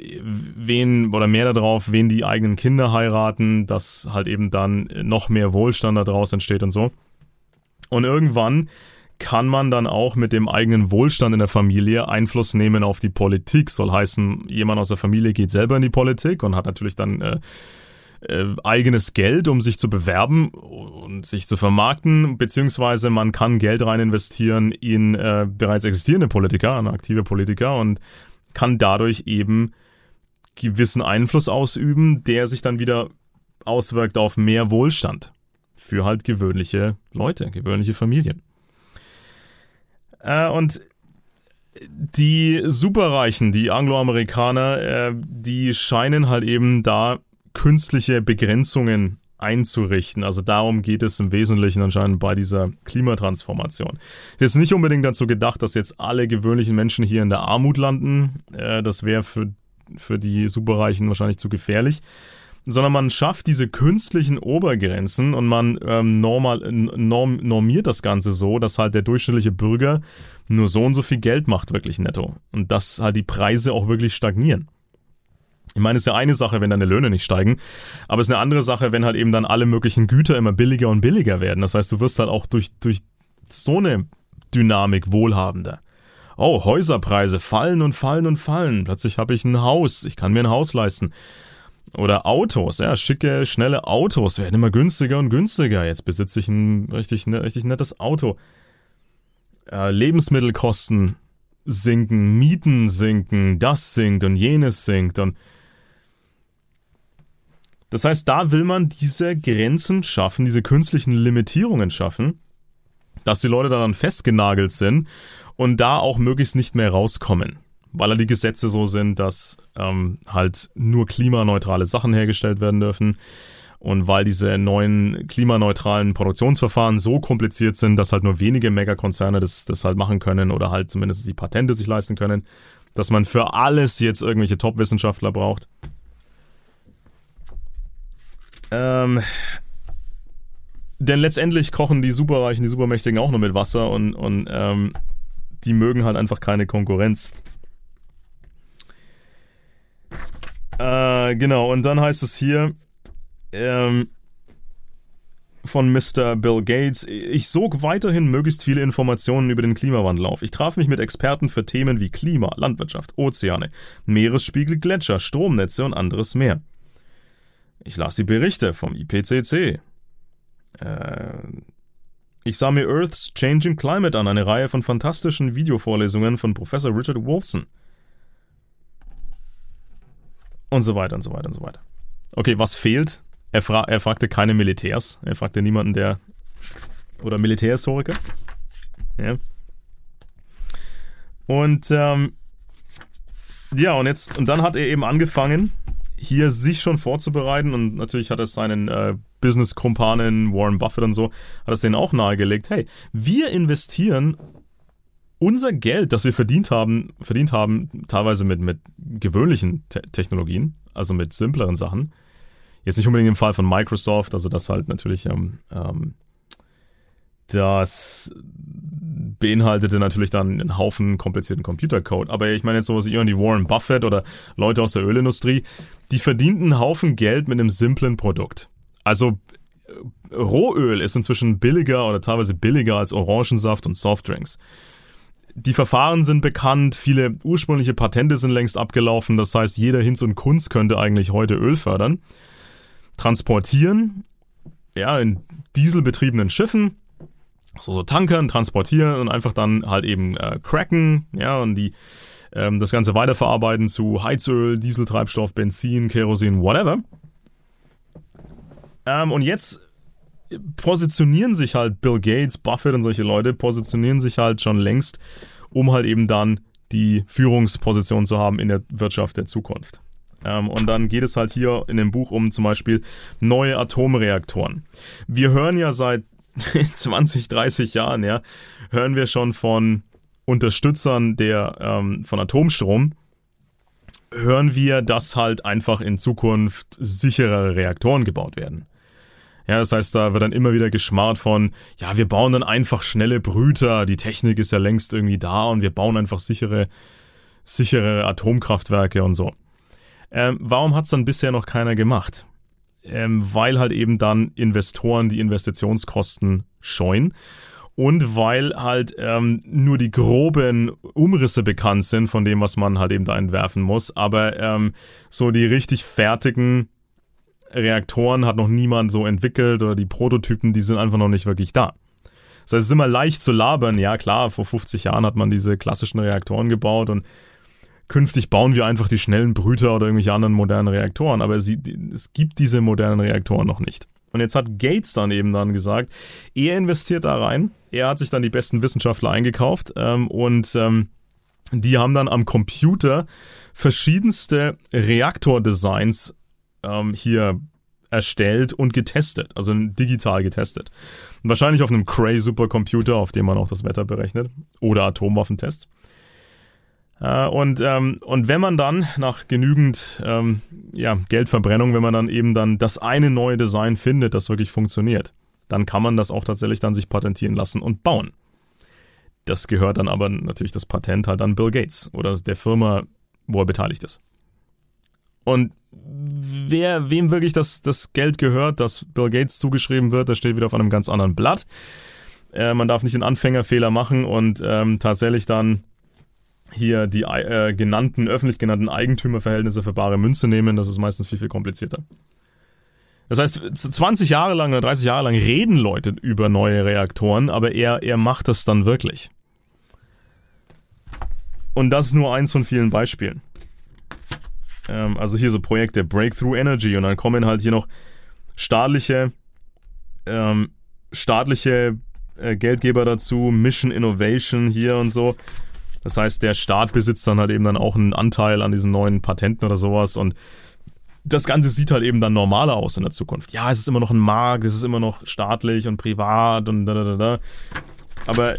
wen oder mehr darauf, wen die eigenen Kinder heiraten, dass halt eben dann noch mehr Wohlstand daraus entsteht und so. Und irgendwann kann man dann auch mit dem eigenen Wohlstand in der Familie Einfluss nehmen auf die Politik. Soll heißen, jemand aus der Familie geht selber in die Politik und hat natürlich dann äh, äh, eigenes Geld, um sich zu bewerben und sich zu vermarkten, beziehungsweise man kann Geld rein investieren in äh, bereits existierende Politiker, eine aktive Politiker und kann dadurch eben gewissen Einfluss ausüben, der sich dann wieder auswirkt auf mehr Wohlstand für halt gewöhnliche Leute, gewöhnliche Familien. Äh, und die Superreichen, die Angloamerikaner, äh, die scheinen halt eben da künstliche Begrenzungen einzurichten. Also darum geht es im Wesentlichen anscheinend bei dieser Klimatransformation. Es ist nicht unbedingt dazu gedacht, dass jetzt alle gewöhnlichen Menschen hier in der Armut landen. Äh, das wäre für, für die Superreichen wahrscheinlich zu gefährlich. Sondern man schafft diese künstlichen Obergrenzen und man ähm, normal, norm, normiert das Ganze so, dass halt der durchschnittliche Bürger nur so und so viel Geld macht wirklich netto. Und dass halt die Preise auch wirklich stagnieren. Ich meine, es ist ja eine Sache, wenn deine Löhne nicht steigen, aber es ist eine andere Sache, wenn halt eben dann alle möglichen Güter immer billiger und billiger werden. Das heißt, du wirst halt auch durch, durch so eine Dynamik wohlhabender. Oh, Häuserpreise fallen und fallen und fallen. Plötzlich habe ich ein Haus, ich kann mir ein Haus leisten. Oder Autos, ja, schicke, schnelle Autos werden immer günstiger und günstiger. Jetzt besitze ich ein richtig, ne, richtig nettes Auto. Äh, Lebensmittelkosten sinken, Mieten sinken, das sinkt und jenes sinkt und das heißt, da will man diese Grenzen schaffen, diese künstlichen Limitierungen schaffen, dass die Leute daran festgenagelt sind und da auch möglichst nicht mehr rauskommen. Weil ja die Gesetze so sind, dass ähm, halt nur klimaneutrale Sachen hergestellt werden dürfen und weil diese neuen klimaneutralen Produktionsverfahren so kompliziert sind, dass halt nur wenige Megakonzerne das, das halt machen können oder halt zumindest die Patente sich leisten können, dass man für alles jetzt irgendwelche Top-Wissenschaftler braucht. Ähm, denn letztendlich kochen die Superreichen, die Supermächtigen auch nur mit Wasser und, und ähm, die mögen halt einfach keine Konkurrenz. Äh, genau, und dann heißt es hier ähm, von Mister Bill Gates, ich sog weiterhin möglichst viele Informationen über den Klimawandel auf. Ich traf mich mit Experten für Themen wie Klima, Landwirtschaft, Ozeane, Meeresspiegel, Gletscher, Stromnetze und anderes mehr. Ich las die Berichte vom I P C C. Äh, ich sah mir Earth's Changing Climate an, eine Reihe von fantastischen Videovorlesungen von Professor Richard Wolfson. Und so weiter und so weiter und so weiter. Okay, was fehlt? Er, fra- er fragte keine Militärs. Er fragte niemanden, der... Oder Militärhistoriker. Ja. Und, ähm... Ja, und jetzt... Und dann hat er eben angefangen, hier sich schon vorzubereiten. Und natürlich hat er seinen äh, Business-Kumpanen, Warren Buffett und so, hat es denen auch nahegelegt, hey, wir investieren unser Geld, das wir verdient haben, verdient haben, teilweise mit, mit gewöhnlichen Te- Technologien, also mit simpleren Sachen. Jetzt nicht unbedingt im Fall von Microsoft, also das halt natürlich ähm, ähm, das beinhaltete natürlich dann einen Haufen komplizierten Computercode. Aber ich meine jetzt sowas wie Warren Buffett oder Leute aus der Ölindustrie, die verdienten einen Haufen Geld mit einem simplen Produkt. Also Rohöl ist inzwischen billiger oder teilweise billiger als Orangensaft und Softdrinks. Die Verfahren sind bekannt, viele ursprüngliche Patente sind längst abgelaufen, das heißt, jeder Hinz und Kunz könnte eigentlich heute Öl fördern. Transportieren, ja, in dieselbetriebenen Schiffen, so, so Tankern, transportieren und einfach dann halt eben äh, cracken, ja, und die ähm, das Ganze weiterverarbeiten zu Heizöl, Dieseltreibstoff, Benzin, Kerosin, whatever. Ähm, und jetzt positionieren sich halt Bill Gates, Buffett und solche Leute, positionieren sich halt schon längst, um halt eben dann die Führungsposition zu haben in der Wirtschaft der Zukunft. Ähm, und dann geht es halt hier in dem Buch um zum Beispiel neue Atomreaktoren. Wir hören ja seit zwanzig, dreißig Jahren, ja, hören wir schon von Unterstützern der, ähm, von Atomstrom, hören wir, dass halt einfach in Zukunft sicherere Reaktoren gebaut werden. Ja, das heißt, da wird dann immer wieder geschmarrt von, ja, wir bauen dann einfach schnelle Brüter, die Technik ist ja längst irgendwie da und wir bauen einfach sichere, sichere Atomkraftwerke und so. Ähm, warum hat es dann bisher noch keiner gemacht? Ähm, weil halt eben dann Investoren die Investitionskosten scheuen und weil halt ähm, nur die groben Umrisse bekannt sind von dem, was man halt eben da entwerfen muss, aber ähm, so die richtig fertigen Reaktoren hat noch niemand so entwickelt oder die Prototypen, die sind einfach noch nicht wirklich da. Das heißt, es ist immer leicht zu labern. Ja klar, vor fünfzig Jahren hat man diese klassischen Reaktoren gebaut und künftig bauen wir einfach die schnellen Brüter oder irgendwelche anderen modernen Reaktoren. Aber sie, es gibt diese modernen Reaktoren noch nicht. Und jetzt hat Gates dann eben dann gesagt, er investiert da rein. Er hat sich dann die besten Wissenschaftler eingekauft ähm, und ähm, die haben dann am Computer verschiedenste Reaktordesigns ähm, hier erstellt und getestet, also digital getestet. Und wahrscheinlich auf einem Cray Supercomputer, auf dem man auch das Wetter berechnet, oder Atomwaffentests. Äh, und, ähm, und wenn man dann nach genügend ähm, ja, Geldverbrennung, wenn man dann eben dann das eine neue Design findet, das wirklich funktioniert, dann kann man das auch tatsächlich dann sich patentieren lassen und bauen. Das gehört dann aber natürlich das Patent halt an Bill Gates oder der Firma, wo er beteiligt ist. Und wer, wem wirklich das, das Geld gehört, das Bill Gates zugeschrieben wird, das steht wieder auf einem ganz anderen Blatt. Äh, man darf nicht den Anfängerfehler machen und ähm, tatsächlich dann hier die äh, genannten, öffentlich genannten Eigentümerverhältnisse für bare Münze nehmen. Das ist meistens viel, viel komplizierter. Das heißt, zwanzig Jahre lang oder dreißig Jahre lang reden Leute über neue Reaktoren, aber er, er macht das dann wirklich. Und das ist nur eins von vielen Beispielen. Also hier so Projekte, Breakthrough Energy, und dann kommen halt hier noch staatliche, ähm, staatliche äh, Geldgeber dazu, Mission Innovation hier und so. Das heißt, der Staat besitzt dann halt eben dann auch einen Anteil an diesen neuen Patenten oder sowas und das Ganze sieht halt eben dann normaler aus in der Zukunft. Ja, es ist immer noch ein Markt, es ist immer noch staatlich und privat und da, da, da, da. Aber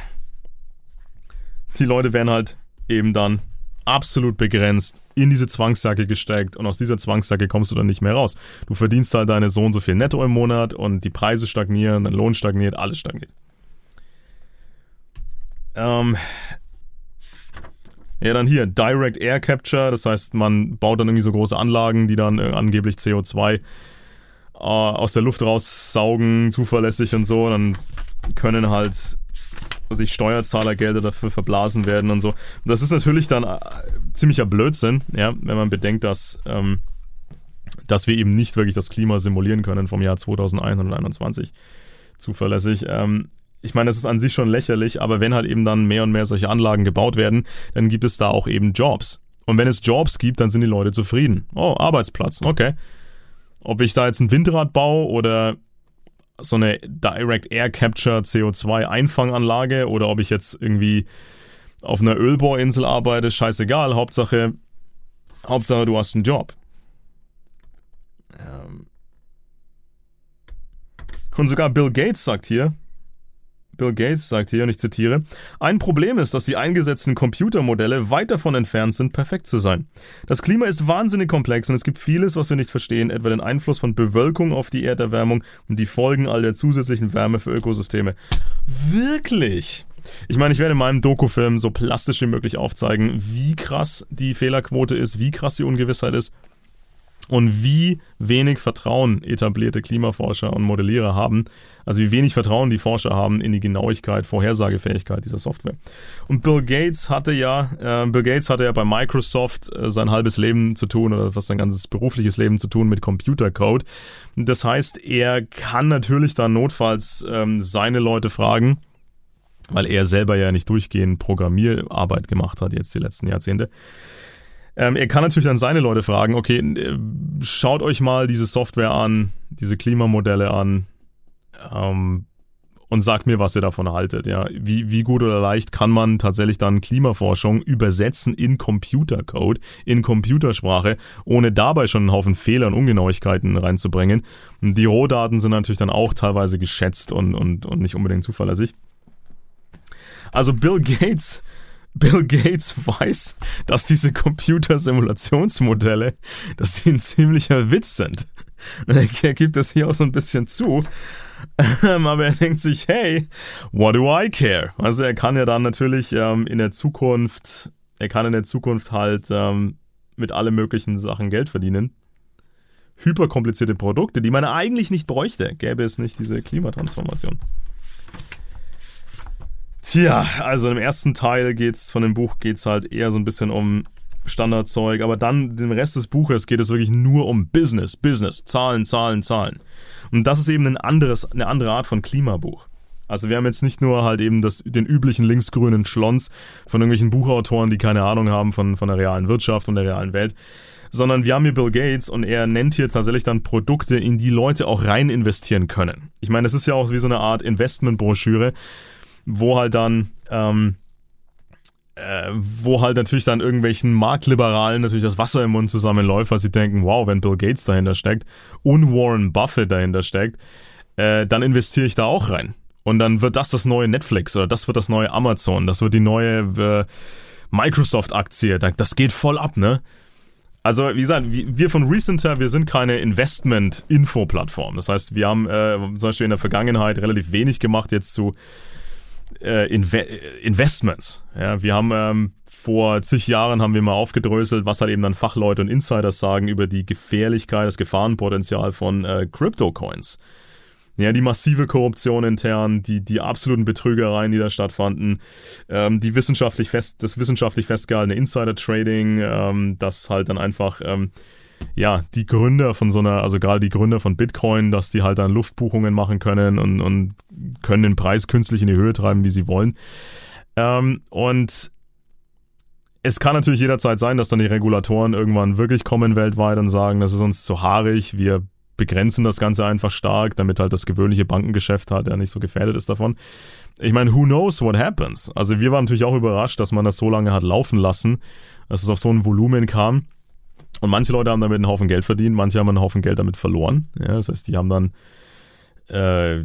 die Leute werden halt eben dann absolut begrenzt in diese Zwangsjacke gesteckt und aus dieser Zwangsjacke kommst du dann nicht mehr raus. Du verdienst halt deine so und so viel netto im Monat und die Preise stagnieren, dein Lohn stagniert, alles stagniert. Ähm, ja, dann hier Direct Air Capture, das heißt, man baut dann irgendwie so große Anlagen, die dann äh, angeblich C O zwei äh, aus der Luft raussaugen, zuverlässig und so, dann können halt sich Steuerzahlergelder dafür verblasen werden und so. Das ist natürlich dann äh, ziemlicher Blödsinn, ja, wenn man bedenkt, dass, ähm, dass wir eben nicht wirklich das Klima simulieren können vom Jahr zweitausendeinhunderteinundzwanzig zuverlässig. Ähm, ich meine, das ist an sich schon lächerlich, aber wenn halt eben dann mehr und mehr solche Anlagen gebaut werden, dann gibt es da auch eben Jobs. Und wenn es Jobs gibt, dann sind die Leute zufrieden. Oh, Arbeitsplatz, okay. Ob ich da jetzt ein Windrad baue oder so eine Direct Air Capture C O zwei Einfanganlage oder ob ich jetzt irgendwie auf einer Ölbohrinsel arbeite, scheißegal, Hauptsache, Hauptsache du hast einen Job. Ähm Und sogar Bill Gates sagt hier, Bill Gates sagt hier, und ich zitiere, ein Problem ist, dass die eingesetzten Computermodelle weit davon entfernt sind, perfekt zu sein. Das Klima ist wahnsinnig komplex und es gibt vieles, was wir nicht verstehen, etwa den Einfluss von Bewölkung auf die Erderwärmung und die Folgen all der zusätzlichen Wärme für Ökosysteme. Wirklich? Ich meine, ich werde in meinem Dokufilm so plastisch wie möglich aufzeigen, wie krass die Fehlerquote ist, wie krass die Ungewissheit ist und wie wenig Vertrauen etablierte Klimaforscher und Modellierer haben, also wie wenig Vertrauen die Forscher haben in die Genauigkeit, Vorhersagefähigkeit dieser Software. Und Bill Gates hatte ja, äh, Bill Gates hatte ja bei Microsoft äh, sein halbes Leben zu tun oder fast sein ganzes berufliches Leben zu tun mit Computercode. Das heißt, er kann natürlich dann notfalls ähm, seine Leute fragen, weil er selber ja nicht durchgehend Programmierarbeit gemacht hat jetzt die letzten Jahrzehnte. Ähm, er kann natürlich dann seine Leute fragen, okay, äh, schaut euch mal diese Software an, diese Klimamodelle an ähm, und sagt mir, was ihr davon haltet. Ja? Wie, wie gut oder leicht kann man tatsächlich dann Klimaforschung übersetzen in Computercode, in Computersprache, ohne dabei schon einen Haufen Fehler und Ungenauigkeiten reinzubringen. Und die Rohdaten sind natürlich dann auch teilweise geschätzt und, und, und nicht unbedingt zuverlässig. Also Bill Gates, Bill Gates weiß, dass diese Computersimulationsmodelle, dass die ein ziemlicher Witz sind. Und er gibt das hier auch so ein bisschen zu. Aber er denkt sich, hey, what do I care? Also er kann ja dann natürlich ähm, in der Zukunft, er kann in der Zukunft halt ähm, mit allen möglichen Sachen Geld verdienen. Hyperkomplizierte Produkte, die man eigentlich nicht bräuchte, gäbe es nicht diese Klimatransformation. Tja, also im ersten Teil geht's von dem Buch geht's halt eher so ein bisschen um Standardzeug, aber dann den Rest des Buches geht es wirklich nur um Business, Business, Zahlen, Zahlen, Zahlen. Und das ist eben ein anderes, eine andere Art von Klimabuch. Also wir haben jetzt nicht nur halt eben das, den üblichen linksgrünen Schlons von irgendwelchen Buchautoren, die keine Ahnung haben von, von der realen Wirtschaft und der realen Welt, sondern wir haben hier Bill Gates und er nennt hier tatsächlich dann Produkte, in die Leute auch rein investieren können. Ich meine, das ist ja auch wie so eine Art Investmentbroschüre, wo halt dann, ähm, äh, wo halt natürlich dann irgendwelchen Marktliberalen natürlich das Wasser im Mund zusammenläuft, weil sie denken, wow, wenn Bill Gates dahinter steckt und Warren Buffett dahinter steckt, äh, dann investiere ich da auch rein. Und dann wird das das neue Netflix oder das wird das neue Amazon, das wird die neue äh, Microsoft-Aktie, das geht voll ab, ne? Also wie gesagt, wir von Recenter, wir sind keine Investment-Info-Plattform. Das heißt, wir haben äh, zum Beispiel in der Vergangenheit relativ wenig gemacht jetzt zu Inve- Investments. Ja, wir haben ähm, vor zig Jahren haben wir mal aufgedröselt, was halt eben dann Fachleute und Insiders sagen über die Gefährlichkeit, das Gefahrenpotenzial von äh, Crypto-Coins. Ja, die massive Korruption intern, die, die absoluten Betrügereien, die da stattfanden, ähm, die wissenschaftlich fest, das wissenschaftlich festgehaltene Insider-Trading, ähm, das halt dann einfach ähm, ja, die Gründer von so einer, also gerade die Gründer von Bitcoin, dass die halt dann Luftbuchungen machen können und, und können den Preis künstlich in die Höhe treiben, wie sie wollen. Ähm, und es kann natürlich jederzeit sein, dass dann die Regulatoren irgendwann wirklich kommen weltweit und sagen, das ist uns zu haarig, wir begrenzen das Ganze einfach stark, damit halt das gewöhnliche Bankengeschäft halt ja nicht so gefährdet ist davon. Ich meine, who knows what happens? Also wir waren natürlich auch überrascht, dass man das so lange hat laufen lassen, dass es auf so ein Volumen kam. Und manche Leute haben damit einen Haufen Geld verdient, manche haben einen Haufen Geld damit verloren. Ja, das heißt, die haben dann, äh,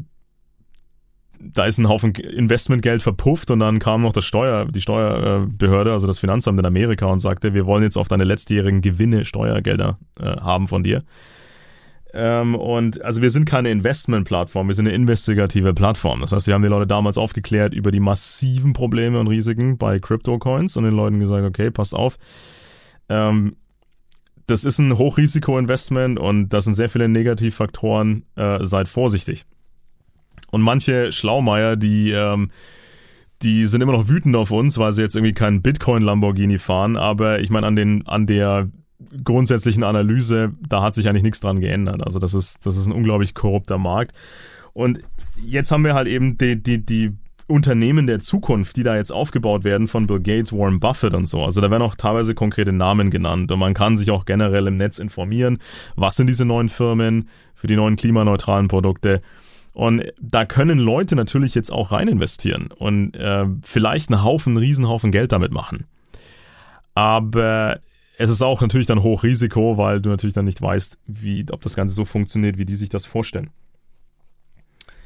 da ist ein Haufen Investmentgeld verpufft und dann kam noch das Steuer, die Steuerbehörde, also das Finanzamt in Amerika und sagte, wir wollen jetzt auf deine letztjährigen Gewinne Steuergelder äh, haben von dir. Ähm, und also wir sind keine Investmentplattform, wir sind eine investigative Plattform. Das heißt, wir haben die Leute damals aufgeklärt über die massiven Probleme und Risiken bei Crypto-Coins und den Leuten gesagt, okay, passt auf, ähm, das ist ein Hochrisiko-Investment und das sind sehr viele Negativfaktoren, äh, seid vorsichtig. Und manche Schlaumeier, die, ähm, die sind immer noch wütend auf uns, weil sie jetzt irgendwie keinen Bitcoin-Lamborghini fahren, aber ich meine, an den, an der grundsätzlichen Analyse, da hat sich eigentlich nichts dran geändert. Also das ist, das ist ein unglaublich korrupter Markt. Und jetzt haben wir halt eben die, die, die Unternehmen der Zukunft, die da jetzt aufgebaut werden von Bill Gates, Warren Buffett und so. Also da werden auch teilweise konkrete Namen genannt und man kann sich auch generell im Netz informieren, was sind diese neuen Firmen für die neuen klimaneutralen Produkte. Und da können Leute natürlich jetzt auch rein investieren und äh, vielleicht einen Haufen, einen Riesenhaufen Geld damit machen. Aber es ist auch natürlich dann Hochrisiko, weil du natürlich dann nicht weißt, wie, ob das Ganze so funktioniert, wie die sich das vorstellen.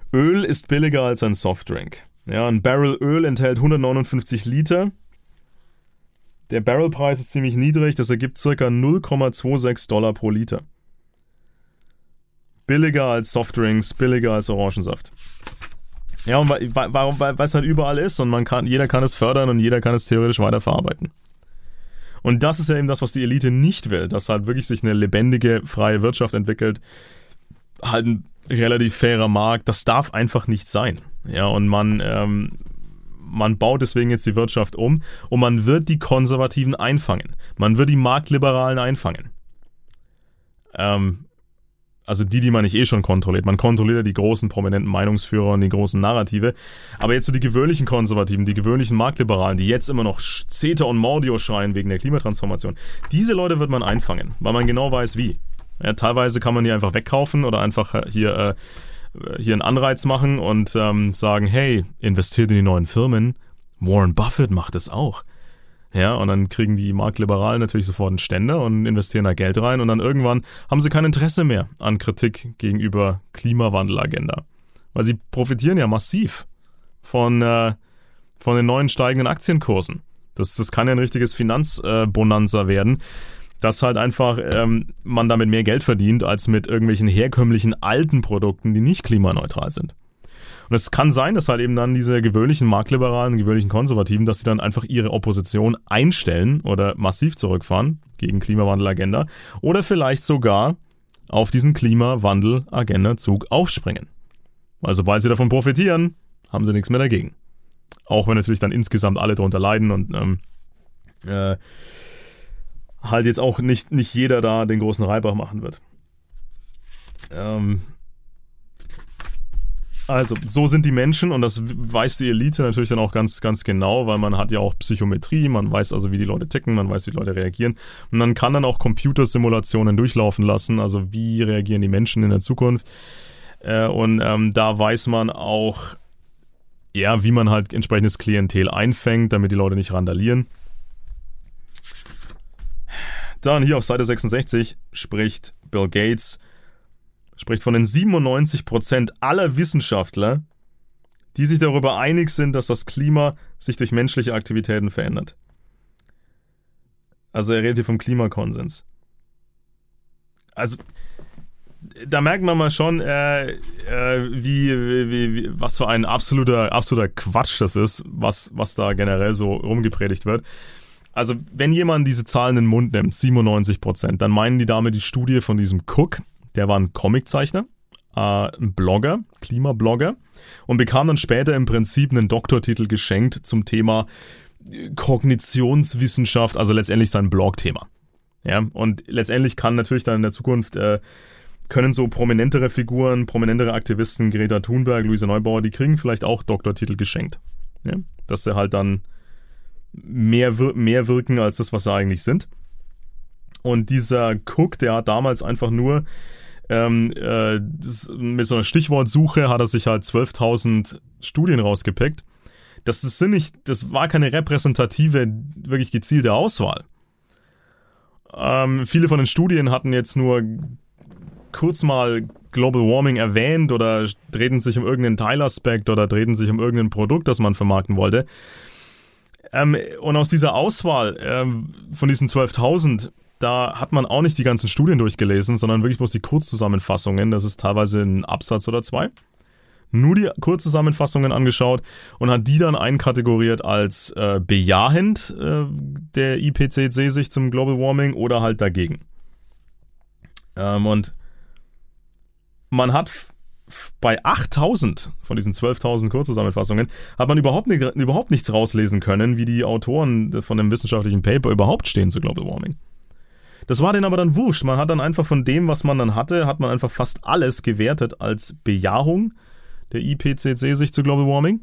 Öl ist billiger als ein Softdrink. Ja, ein Barrel Öl enthält hundertneunundfünfzig Liter. Der Barrelpreis ist ziemlich niedrig, das ergibt ca. null Komma sechsundzwanzig Dollar pro Liter. Billiger als Softdrinks, billiger als Orangensaft. Ja, und warum, weil es halt überall ist und man kann, jeder kann es fördern und jeder kann es theoretisch weiterverarbeiten. Und das ist ja eben das, was die Elite nicht will, dass halt wirklich sich eine lebendige, freie Wirtschaft entwickelt, halt ein relativ fairer Markt, das darf einfach nicht sein. Ja, und man, ähm, man baut deswegen jetzt die Wirtschaft um und man wird die Konservativen einfangen. Man wird die Marktliberalen einfangen. Ähm, Also die, die man nicht eh schon kontrolliert. Man kontrolliert die großen prominenten Meinungsführer und die großen Narrative. Aber jetzt so die gewöhnlichen Konservativen, die gewöhnlichen Marktliberalen, die jetzt immer noch CETA und Mordio schreien wegen der Klimatransformation. Diese Leute wird man einfangen, weil man genau weiß wie. Ja, teilweise kann man die einfach wegkaufen oder einfach hier, äh, hier einen Anreiz machen und ähm, sagen, hey, investiert in die neuen Firmen. Warren Buffett macht es auch. Ja, und dann kriegen die Marktliberalen natürlich sofort einen Ständer und investieren da Geld rein und dann irgendwann haben sie kein Interesse mehr an Kritik gegenüber Klimawandelagenda. Weil sie profitieren ja massiv von, äh, von den neuen steigenden Aktienkursen. Das, das kann ja ein richtiges Finanzbonanza äh, werden, dass halt einfach ähm, man damit mehr Geld verdient als mit irgendwelchen herkömmlichen alten Produkten, die nicht klimaneutral sind. Und es kann sein, dass halt eben dann diese gewöhnlichen Marktliberalen, gewöhnlichen Konservativen, dass sie dann einfach ihre Opposition einstellen oder massiv zurückfahren gegen Klimawandelagenda oder vielleicht sogar auf diesen Klimawandel-Agenda-Zug aufspringen. Weil sobald sie davon profitieren, haben sie nichts mehr dagegen. Auch wenn natürlich dann insgesamt alle darunter leiden und ähm, äh, halt jetzt auch nicht, nicht jeder da den großen Reibach machen wird. Ähm... Also, so sind die Menschen und das weiß die Elite natürlich dann auch ganz, ganz genau, weil man hat ja auch Psychometrie, man weiß also, wie die Leute ticken, man weiß, wie die Leute reagieren und man kann dann auch Computersimulationen durchlaufen lassen, also wie reagieren die Menschen in der Zukunft äh, und ähm, da weiß man auch, ja, wie man halt entsprechendes Klientel einfängt, damit die Leute nicht randalieren. Dann hier auf Seite sechsundsechzig spricht Bill Gates spricht von den siebenundneunzig Prozent aller Wissenschaftler, die sich darüber einig sind, dass das Klima sich durch menschliche Aktivitäten verändert. Also er redet hier vom Klimakonsens. Also da merkt man mal schon, äh, äh, wie, wie, wie, was für ein absoluter, absoluter Quatsch das ist, was, was da generell so rumgepredigt wird. Also wenn jemand diese Zahlen in den Mund nimmt, siebenundneunzig Prozent, dann meinen die damit die Studie von diesem Cook. Der war ein Comiczeichner, äh, ein Blogger, Klimablogger und bekam dann später im Prinzip einen Doktortitel geschenkt zum Thema Kognitionswissenschaft, also letztendlich sein Blogthema. Ja, und letztendlich kann natürlich dann in der Zukunft, äh, können so prominentere Figuren, prominentere Aktivisten, Greta Thunberg, Luisa Neubauer, die kriegen vielleicht auch Doktortitel geschenkt. Ja, dass sie halt dann mehr, wir- mehr wirken als das, was sie eigentlich sind. Und dieser Cook, der hat damals einfach nur ähm, äh, das, mit so einer Stichwortsuche hat er sich halt zwölftausend Studien rausgepickt. Das, das, sind nicht, das war keine repräsentative, wirklich gezielte Auswahl. Ähm, viele von den Studien hatten jetzt nur kurz mal Global Warming erwähnt oder drehten sich um irgendeinen Teilaspekt oder drehten sich um irgendein Produkt, das man vermarkten wollte. Ähm, und aus dieser Auswahl ähm, von diesen zwölftausend, da hat man auch nicht die ganzen Studien durchgelesen, sondern wirklich bloß die Kurzzusammenfassungen. Das ist teilweise ein Absatz oder zwei. Nur die Kurzzusammenfassungen angeschaut und hat die dann einkategoriert als äh, bejahend äh, der I P C C-Sicht zum Global Warming oder halt dagegen. Ähm, und man hat f- f- bei achttausend von diesen zwölftausend Kurzzusammenfassungen hat man überhaupt, nicht, überhaupt nichts rauslesen können, wie die Autoren von dem wissenschaftlichen Paper überhaupt stehen zu Global Warming. Das war denen aber dann wurscht. Man hat dann einfach von dem, was man dann hatte, hat man einfach fast alles gewertet als Bejahung der I P C C-Sicht zu Global Warming.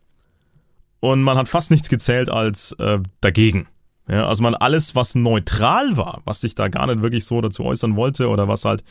Und man hat fast nichts gezählt als äh, dagegen. Ja, also man alles, was neutral war, was sich da gar nicht wirklich so dazu äußern wollte oder was halt,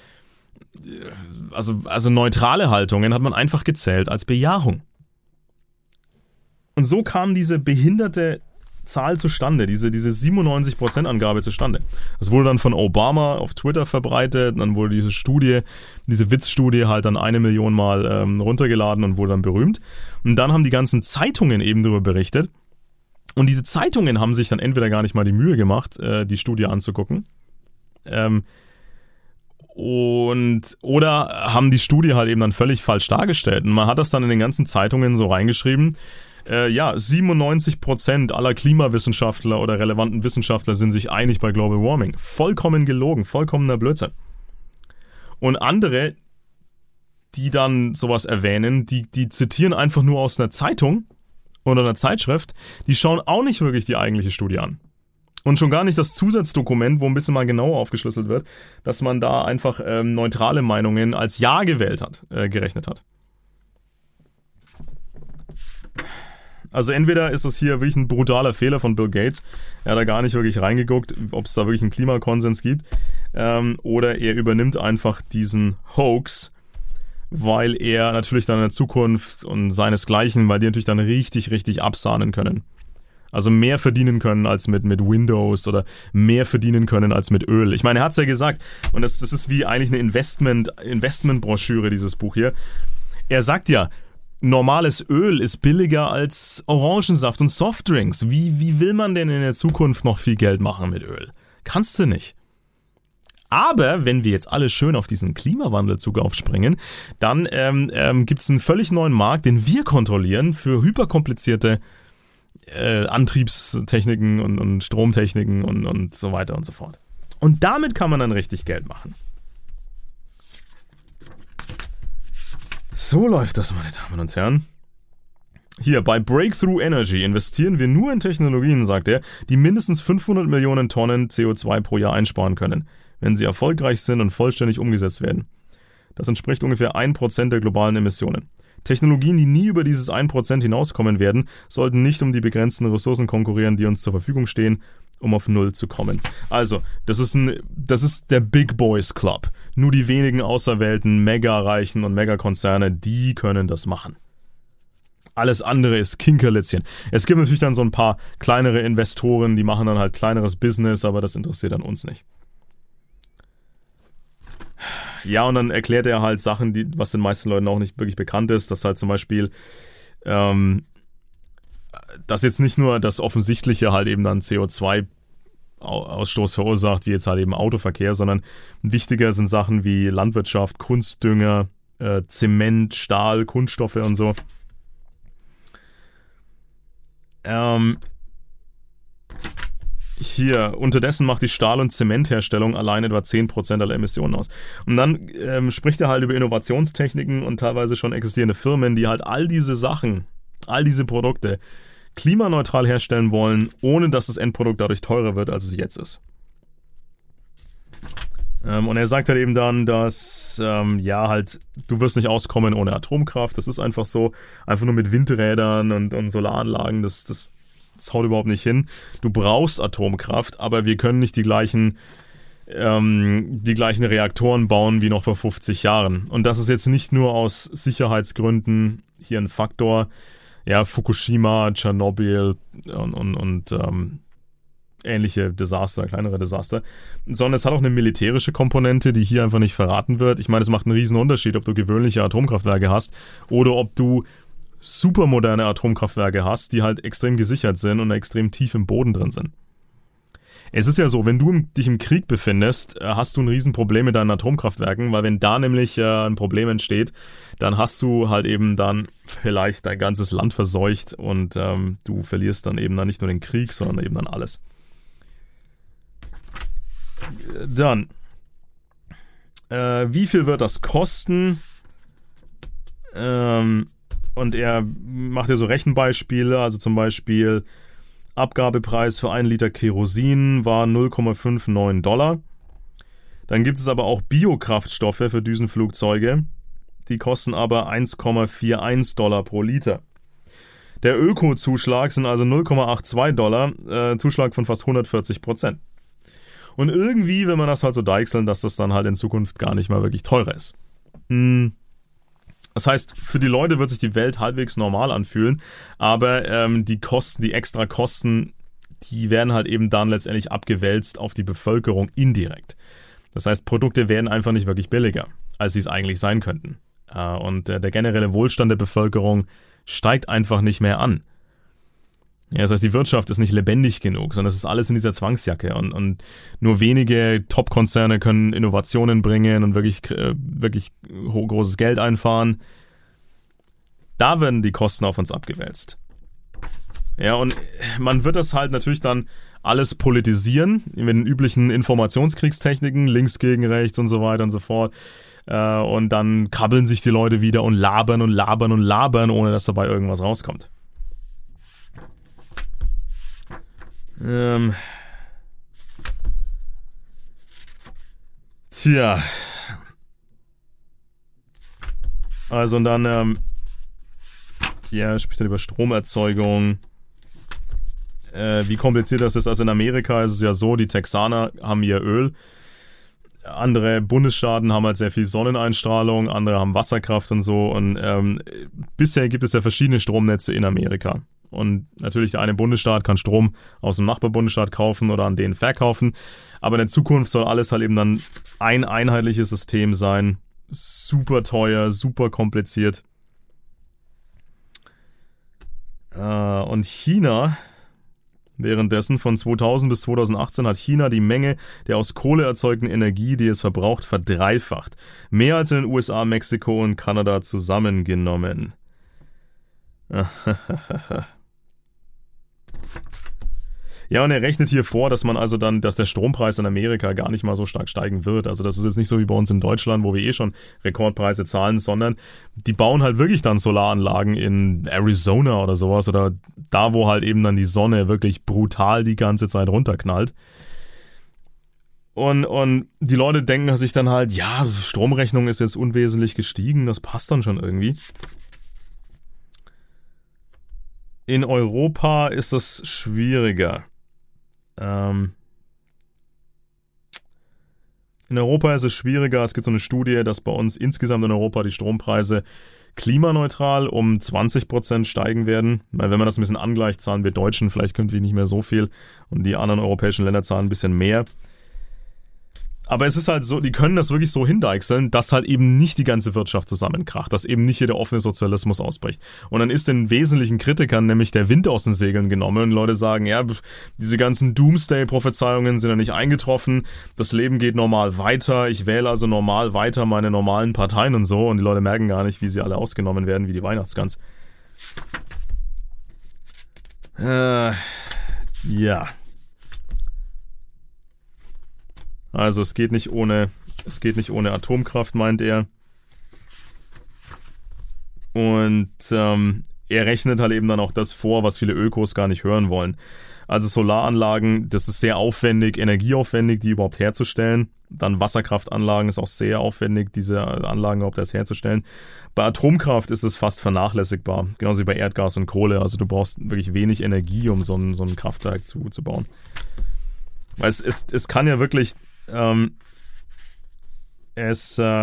also, also neutrale Haltungen hat man einfach gezählt als Bejahung. Und so kam diese behinderte Zahl zustande, diese, diese siebenundneunzig Prozent Angabe zustande? Das wurde dann von Obama auf Twitter verbreitet, und dann wurde diese Studie, diese Witzstudie halt dann eine Million Mal ähm, runtergeladen und wurde dann berühmt. Und dann haben die ganzen Zeitungen eben darüber berichtet. Und diese Zeitungen haben sich dann entweder gar nicht mal die Mühe gemacht, äh, die Studie anzugucken, ähm, und oder haben die Studie halt eben dann völlig falsch dargestellt. Und man hat das dann in den ganzen Zeitungen so reingeschrieben, äh, ja, siebenundneunzig Prozent aller Klimawissenschaftler oder relevanten Wissenschaftler sind sich einig bei Global Warming. Vollkommen gelogen, vollkommener Blödsinn. Und andere, die dann sowas erwähnen, die, die zitieren einfach nur aus einer Zeitung oder einer Zeitschrift, die schauen auch nicht wirklich die eigentliche Studie an. Und schon gar nicht das Zusatzdokument, wo ein bisschen mal genauer aufgeschlüsselt wird, dass man da einfach ähm, neutrale Meinungen als Ja gewählt hat, äh, gerechnet hat. Also entweder ist das hier wirklich ein brutaler Fehler von Bill Gates, er hat da gar nicht wirklich reingeguckt, ob es da wirklich einen Klimakonsens gibt, ähm, oder er übernimmt einfach diesen Hoax, weil er natürlich dann in der Zukunft und seinesgleichen, weil die natürlich dann richtig, richtig absahnen können. Also mehr verdienen können als mit, mit Windows oder mehr verdienen können als mit Öl. Ich meine, er hat es ja gesagt, und das, das ist wie eigentlich eine Investment, Investmentbroschüre, dieses Buch hier. Er sagt ja, normales Öl ist billiger als Orangensaft und Softdrinks. Wie, wie will man denn in der Zukunft noch viel Geld machen mit Öl? Kannst du nicht. Aber wenn wir jetzt alle schön auf diesen Klimawandelzug aufspringen, dann ähm, ähm, gibt es einen völlig neuen Markt, den wir kontrollieren für hyperkomplizierte Äh, Antriebstechniken und, und Stromtechniken und, und so weiter und so fort. Und damit kann man dann richtig Geld machen. So läuft das, meine Damen und Herren. Hier, bei Breakthrough Energy investieren wir nur in Technologien, sagt er, die mindestens fünfhundert Millionen Tonnen C O zwei pro Jahr einsparen können, wenn sie erfolgreich sind und vollständig umgesetzt werden. Das entspricht ungefähr ein Prozent der globalen Emissionen. Technologien, die nie über dieses ein Prozent hinauskommen werden, sollten nicht um die begrenzten Ressourcen konkurrieren, die uns zur Verfügung stehen, um auf Null zu kommen. Also, das ist, ein, das ist der Big Boys Club. Nur die wenigen auserwählten Mega-Reichen und Megakonzerne, die können das machen. Alles andere ist Kinkerlitzchen. Es gibt natürlich dann so ein paar kleinere Investoren, die machen dann halt kleineres Business, aber das interessiert dann uns nicht. Ja, und dann erklärt er halt Sachen, die, was den meisten Leuten auch nicht wirklich bekannt ist, dass halt zum Beispiel, ähm, dass jetzt nicht nur das Offensichtliche halt eben dann C O zwei Ausstoß verursacht, wie jetzt halt eben Autoverkehr, sondern wichtiger sind Sachen wie Landwirtschaft, Kunstdünger, äh, Zement, Stahl, Kunststoffe und so. Ähm, Hier, unterdessen macht die Stahl- und Zementherstellung allein etwa zehn Prozent aller Emissionen aus. Und dann ähm, spricht er halt über Innovationstechniken und teilweise schon existierende Firmen, die halt all diese Sachen, all diese Produkte klimaneutral herstellen wollen, ohne dass das Endprodukt dadurch teurer wird, als es jetzt ist. Ähm, und er sagt halt eben dann, dass, ähm, ja, halt, du wirst nicht auskommen ohne Atomkraft. Das ist einfach so, einfach nur mit Windrädern und, und Solaranlagen, das, das Das haut überhaupt nicht hin. Du brauchst Atomkraft, aber wir können nicht die gleichen, ähm, die gleichen Reaktoren bauen wie noch vor fünfzig Jahren. Und das ist jetzt nicht nur aus Sicherheitsgründen hier ein Faktor. Ja, Fukushima, Tschernobyl und, und, und ähm, ähnliche Desaster, kleinere Desaster. Sondern es hat auch eine militärische Komponente, die hier einfach nicht verraten wird. Ich meine, es macht einen riesen Unterschied, ob du gewöhnliche Atomkraftwerke hast oder ob du supermoderne Atomkraftwerke hast, die halt extrem gesichert sind und extrem tief im Boden drin sind. Es ist ja so, wenn du dich im Krieg befindest, hast du ein Riesenproblem mit deinen Atomkraftwerken, weil wenn da nämlich äh, ein Problem entsteht, dann hast du halt eben dann vielleicht dein ganzes Land verseucht und ähm, du verlierst dann eben dann nicht nur den Krieg, sondern eben dann alles. Dann, äh, wie viel wird das kosten? Ähm, Und er macht ja so Rechenbeispiele, also zum Beispiel Abgabepreis für einen Liter Kerosin war null Komma neunundfünfzig Dollar. Dann gibt es aber auch Biokraftstoffe für Düsenflugzeuge, die kosten aber eins Komma einundvierzig Dollar pro Liter. Der Öko-Zuschlag sind also null Komma zweiundachtzig Dollar, äh, Zuschlag von fast hundertvierzig Prozent. Und irgendwie will man das halt so deichseln, dass das dann halt in Zukunft gar nicht mal wirklich teurer ist. Hm. Das heißt, für die Leute wird sich die Welt halbwegs normal anfühlen, aber ähm, die Kosten, die extra Kosten die werden halt eben dann letztendlich abgewälzt auf die Bevölkerung indirekt. Das heißt, Produkte werden einfach nicht wirklich billiger, als sie es eigentlich sein könnten. Und der generelle Wohlstand der Bevölkerung steigt einfach nicht mehr an. Ja, das heißt, die Wirtschaft ist nicht lebendig genug, sondern es ist alles in dieser Zwangsjacke. Und, und nur wenige Top-Konzerne können Innovationen bringen und wirklich, wirklich großes Geld einfahren. Da werden die Kosten auf uns abgewälzt. Ja, und man wird das halt natürlich dann alles politisieren, mit den üblichen Informationskriegstechniken, links gegen rechts und so weiter und so fort. Und dann krabbeln sich die Leute wieder und labern und labern und labern, ohne dass dabei irgendwas rauskommt. Ähm. Tja. Also und dann, ähm, ja, spricht dann über Stromerzeugung. Äh, wie kompliziert das ist. Also in Amerika ist es ja so, die Texaner haben ihr Öl. Andere Bundesstaaten haben halt sehr viel Sonneneinstrahlung, andere haben Wasserkraft und so. Und ähm, bisher gibt es ja verschiedene Stromnetze in Amerika. Und natürlich der eine Bundesstaat kann Strom aus dem Nachbarbundesstaat kaufen oder an denen verkaufen. Aber in der Zukunft soll alles halt eben dann ein einheitliches System sein. Super teuer, super kompliziert. Äh, und China... Währenddessen von zweitausend bis zweitausendachtzehn hat China die Menge der aus Kohle erzeugten Energie, die es verbraucht, verdreifacht. Mehr als in den U S A, Mexiko und Kanada zusammengenommen. Ja, und er rechnet hier vor, dass man also dann, dass der Strompreis in Amerika gar nicht mal so stark steigen wird. Also das ist jetzt nicht so wie bei uns in Deutschland, wo wir eh schon Rekordpreise zahlen, sondern die bauen halt wirklich dann Solaranlagen in Arizona oder sowas oder da, wo halt eben dann die Sonne wirklich brutal die ganze Zeit runterknallt. Und, und die Leute denken sich dann halt, ja, Stromrechnung ist jetzt unwesentlich gestiegen, das passt dann schon irgendwie. In Europa ist das schwieriger. Ähm in Europa ist es schwieriger. Es gibt so eine Studie, dass bei uns insgesamt in Europa die Strompreise klimaneutral um zwanzig Prozent steigen werden. Weil wenn man das ein bisschen angleicht, zahlen wir Deutschen vielleicht künftig nicht mehr so viel und die anderen europäischen Länder zahlen ein bisschen mehr. Aber es ist halt so, die können das wirklich so hindeichseln, dass halt eben nicht die ganze Wirtschaft zusammenkracht, dass eben nicht hier der offene Sozialismus ausbricht. Und dann ist den wesentlichen Kritikern nämlich der Wind aus den Segeln genommen und Leute sagen, ja, diese ganzen Doomsday-Prophezeiungen sind ja nicht eingetroffen, das Leben geht normal weiter, ich wähle also normal weiter meine normalen Parteien und so und die Leute merken gar nicht, wie sie alle ausgenommen werden, wie die Weihnachtsgans. Äh, ja. Also es geht nicht ohne, es geht nicht ohne Atomkraft, meint er. Und ähm, er rechnet halt eben dann auch das vor, was viele Ökos gar nicht hören wollen. Also Solaranlagen, das ist sehr aufwendig, energieaufwendig, die überhaupt herzustellen. Dann Wasserkraftanlagen ist auch sehr aufwendig, diese Anlagen überhaupt erst herzustellen. Bei Atomkraft ist es fast vernachlässigbar, genauso wie bei Erdgas und Kohle. Also du brauchst wirklich wenig Energie, um so ein, so ein Kraftwerk zu, zu bauen. Weil es, es, es kann ja wirklich... Ähm, es, äh,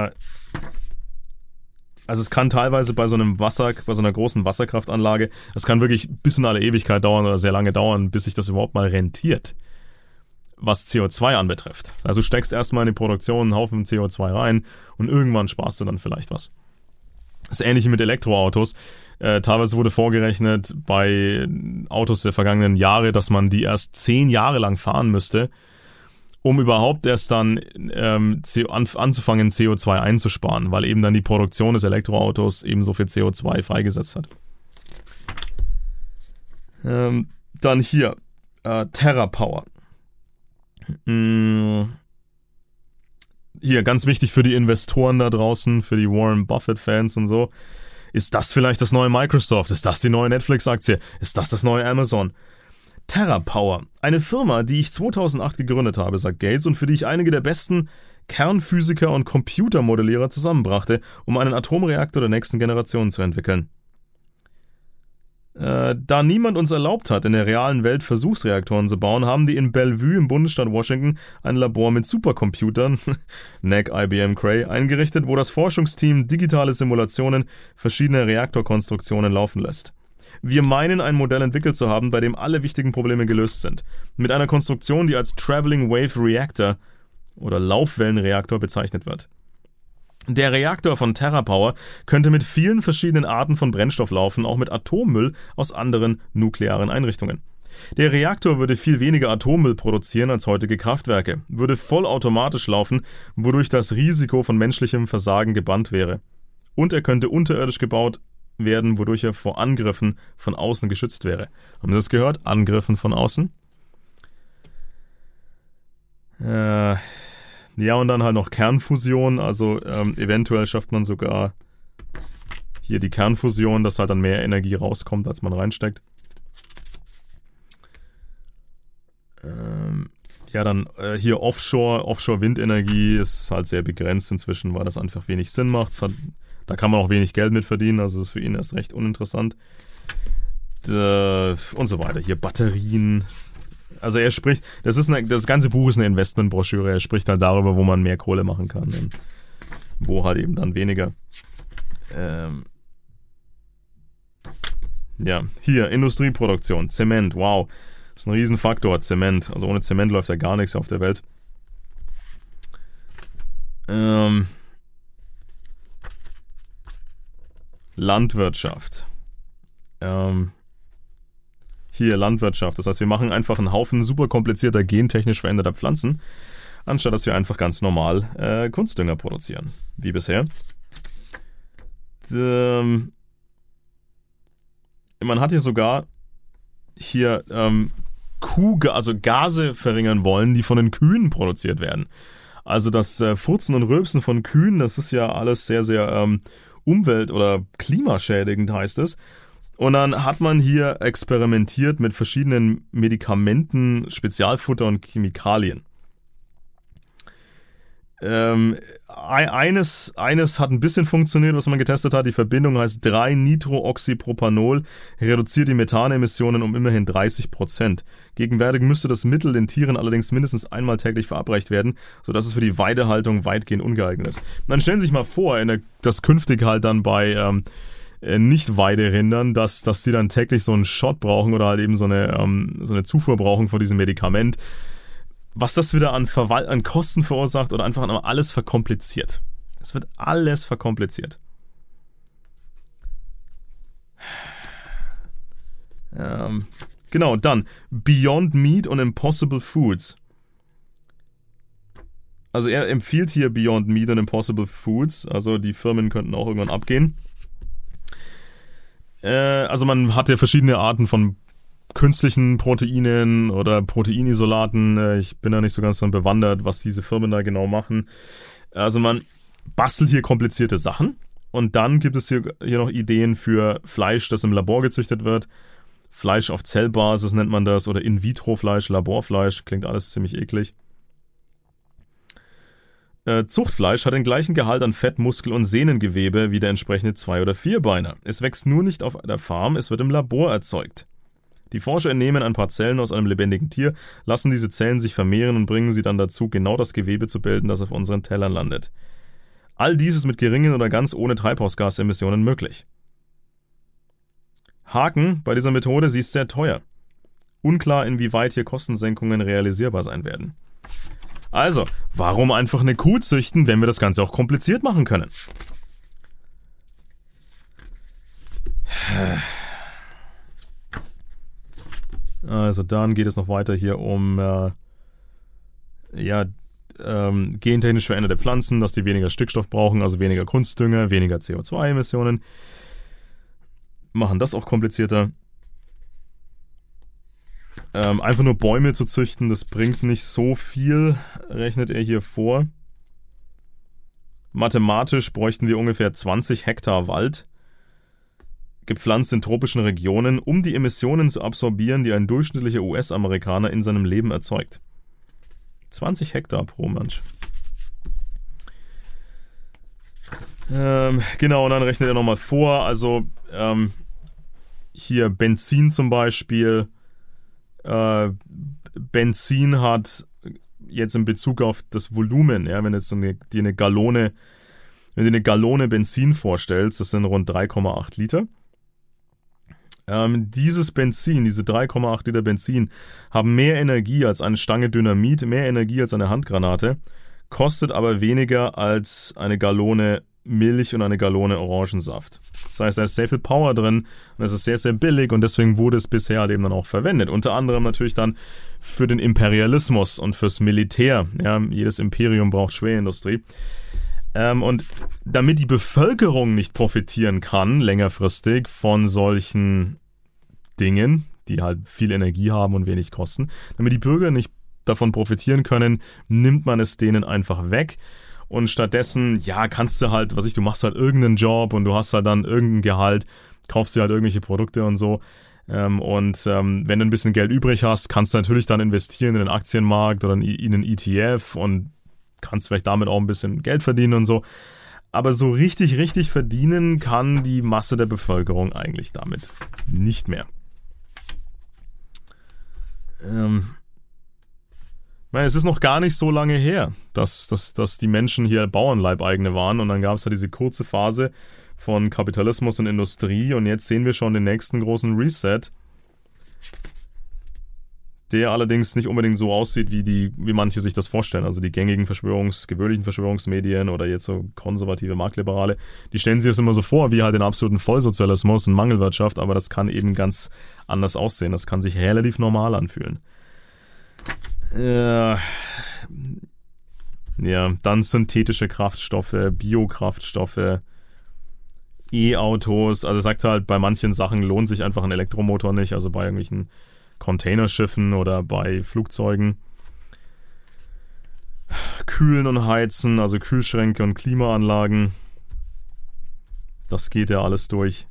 also es kann teilweise bei so einem Wasser, bei so einer großen Wasserkraftanlage, das kann wirklich bis in alle Ewigkeit dauern oder sehr lange dauern, bis sich das überhaupt mal rentiert, was C O zwei anbetrifft. Also du steckst erstmal in die Produktion einen Haufen C O zwei rein und irgendwann sparst du dann vielleicht was. Das Ähnliche mit Elektroautos. Äh, teilweise wurde vorgerechnet bei Autos der vergangenen Jahre, dass man die erst zehn Jahre lang fahren müsste, um überhaupt erst dann ähm, an, anzufangen, C O zwei einzusparen, weil eben dann die Produktion des Elektroautos eben so viel C O zwei freigesetzt hat. Ähm, dann hier, äh, TerraPower. Hm. Hier, ganz wichtig für die Investoren da draußen, für die Warren Buffett-Fans und so. Ist das vielleicht das neue Microsoft? Ist das die neue Netflix-Aktie? Ist das das neue Amazon? TerraPower, eine Firma, die ich zweitausendacht gegründet habe, sagt Gates, und für die ich einige der besten Kernphysiker und Computermodellierer zusammenbrachte, um einen Atomreaktor der nächsten Generation zu entwickeln. Äh, da niemand uns erlaubt hat, in der realen Welt Versuchsreaktoren zu bauen, haben die in Bellevue im Bundesstaat Washington ein Labor mit Supercomputern, N A C, I B M, Cray, eingerichtet, wo das Forschungsteam digitale Simulationen verschiedener Reaktorkonstruktionen laufen lässt. Wir meinen, ein Modell entwickelt zu haben, bei dem alle wichtigen Probleme gelöst sind. Mit einer Konstruktion, die als Traveling Wave Reactor oder Laufwellenreaktor bezeichnet wird. Der Reaktor von TerraPower könnte mit vielen verschiedenen Arten von Brennstoff laufen, auch mit Atommüll aus anderen nuklearen Einrichtungen. Der Reaktor würde viel weniger Atommüll produzieren als heutige Kraftwerke, würde vollautomatisch laufen, wodurch das Risiko von menschlichem Versagen gebannt wäre. Und er könnte unterirdisch gebaut werden, wodurch er vor Angriffen von außen geschützt wäre. Haben Sie das gehört? Angriffen von außen? Äh, ja, und dann halt noch Kernfusion, also ähm, eventuell schafft man sogar hier die Kernfusion, dass halt dann mehr Energie rauskommt, als man reinsteckt. Ähm, ja, dann äh, hier Offshore, Offshore-Windenergie ist halt sehr begrenzt inzwischen, weil das einfach wenig Sinn macht. Hat, da kann man auch wenig Geld mit verdienen, also ist für ihn erst recht uninteressant. D- und so weiter. Hier Batterien. Also er spricht, das ist eine, das ganze Buch ist eine Investmentbroschüre, er spricht halt darüber, wo man mehr Kohle machen kann und wo halt eben dann weniger. Ähm ja, hier, Industrieproduktion, Zement, wow. Das ist ein Riesenfaktor, Zement. Also ohne Zement läuft ja gar nichts auf der Welt. Ähm, Landwirtschaft. Ähm, hier, Landwirtschaft. Das heißt, wir machen einfach einen Haufen super komplizierter, gentechnisch veränderter Pflanzen, anstatt dass wir einfach ganz normal äh, Kunstdünger produzieren. Wie bisher. Ähm, man hat hier sogar hier ähm, Kuh, also Gase verringern wollen, die von den Kühen produziert werden. Also das äh, Furzen und Rülpsen von Kühen, das ist ja alles sehr, sehr ähm, umwelt- oder klimaschädigend, heißt es. Und dann hat man hier experimentiert mit verschiedenen Medikamenten, Spezialfutter und Chemikalien. Ähm, eines, eines hat ein bisschen funktioniert, was man getestet hat. Die Verbindung heißt drei Nitrooxypropanol, reduziert die Methanemissionen um immerhin dreißig Prozent. Gegenwärtig müsste das Mittel den Tieren allerdings mindestens einmal täglich verabreicht werden, sodass es für die Weidehaltung weitgehend ungeeignet ist. Dann stellen Sie sich mal vor, in der, dass künftig halt dann bei ähm, Nicht-Weiderindern, dass, dass die dann täglich so einen Shot brauchen oder halt eben so eine, ähm, so eine Zufuhr brauchen von diesem Medikament. Was das wieder an, Verwal- an Kosten verursacht oder einfach alles verkompliziert. Es wird alles verkompliziert. Ähm, genau, dann Beyond Meat und Impossible Foods. Also er empfiehlt hier Beyond Meat und Impossible Foods. Also die Firmen könnten auch irgendwann abgehen. Äh, also man hat ja verschiedene Arten von künstlichen Proteinen oder Proteinisolaten. Ich bin da nicht so ganz dran bewandert, was diese Firmen da genau machen. Also man bastelt hier komplizierte Sachen und dann gibt es hier, hier noch Ideen für Fleisch, das im Labor gezüchtet wird. Fleisch auf Zellbasis nennt man das oder In-vitro-Fleisch, Laborfleisch, klingt alles ziemlich eklig. Äh, Zuchtfleisch hat den gleichen Gehalt an Fett, Muskel und Sehnengewebe wie der entsprechende Zwei- oder Vierbeiner. Es wächst nur nicht auf der Farm, es wird im Labor erzeugt. Die Forscher entnehmen ein paar Zellen aus einem lebendigen Tier, lassen diese Zellen sich vermehren und bringen sie dann dazu, genau das Gewebe zu bilden, das auf unseren Tellern landet. All dies ist mit geringen oder ganz ohne Treibhausgasemissionen möglich. Haken bei dieser Methode, sie ist sehr teuer. Unklar, inwieweit hier Kostensenkungen realisierbar sein werden. Also, warum einfach eine Kuh züchten, wenn wir das Ganze auch kompliziert machen können? Also dann geht es noch weiter hier um äh, ja, ähm, gentechnisch veränderte Pflanzen, dass die weniger Stickstoff brauchen, also weniger Kunstdünger, weniger C O zwei Emissionen. Machen das auch komplizierter. Ähm, einfach nur Bäume zu züchten, das bringt nicht so viel, rechnet er hier vor. Mathematisch bräuchten wir ungefähr zwanzig Hektar Wald, gepflanzt in tropischen Regionen, um die Emissionen zu absorbieren, die ein durchschnittlicher U S-Amerikaner in seinem Leben erzeugt. zwanzig Hektar pro Mensch. Ähm, genau, und dann rechnet er nochmal vor, also ähm, hier Benzin zum Beispiel. Äh, Benzin hat jetzt in Bezug auf das Volumen, ja, wenn jetzt eine, dir eine Gallone, wenn du eine Gallone Benzin vorstellst, das sind rund drei Komma acht Liter. Ähm, dieses Benzin, diese drei Komma acht Liter Benzin, haben mehr Energie als eine Stange Dynamit, mehr Energie als eine Handgranate, kostet aber weniger als eine Gallone Milch und eine Gallone Orangensaft. Das heißt, da ist sehr viel Power drin und es ist sehr, sehr billig und deswegen wurde es bisher halt eben dann auch verwendet. Unter anderem natürlich dann für den Imperialismus und fürs Militär. Ja, jedes Imperium braucht Schwerindustrie. Ähm, und damit die Bevölkerung nicht profitieren kann, längerfristig, von solchen Dingen, die halt viel Energie haben und wenig kosten, damit die Bürger nicht davon profitieren können, nimmt man es denen einfach weg. Und stattdessen, ja, kannst du halt, was ich, du machst halt irgendeinen Job und du hast halt dann irgendein Gehalt, kaufst dir halt irgendwelche Produkte und so. Ähm, und ähm, wenn du ein bisschen Geld übrig hast, kannst du natürlich dann investieren in den Aktienmarkt oder in, in einen E T F und kannst vielleicht damit auch ein bisschen Geld verdienen und so. Aber so richtig, richtig verdienen kann die Masse der Bevölkerung eigentlich damit nicht mehr. Ähm... Ich meine, es ist noch gar nicht so lange her, dass, dass, dass die Menschen hier Bauernleibeigene waren und dann gab es ja diese kurze Phase von Kapitalismus und Industrie und jetzt sehen wir schon den nächsten großen Reset, der allerdings nicht unbedingt so aussieht, wie, die, wie manche sich das vorstellen. Also die gängigen Verschwörungs-, gewöhnlichen Verschwörungsmedien oder jetzt so konservative Marktliberale, die stellen sich das immer so vor, wie halt den absoluten Vollsozialismus und Mangelwirtschaft, aber das kann eben ganz anders aussehen. Das kann sich relativ normal anfühlen. Ja, ja, dann synthetische Kraftstoffe, Biokraftstoffe, E-Autos. Also sagt halt, bei manchen Sachen lohnt sich einfach ein Elektromotor nicht, also bei irgendwelchen Containerschiffen oder bei Flugzeugen. Kühlen und Heizen, also Kühlschränke und Klimaanlagen. Das geht ja alles durch.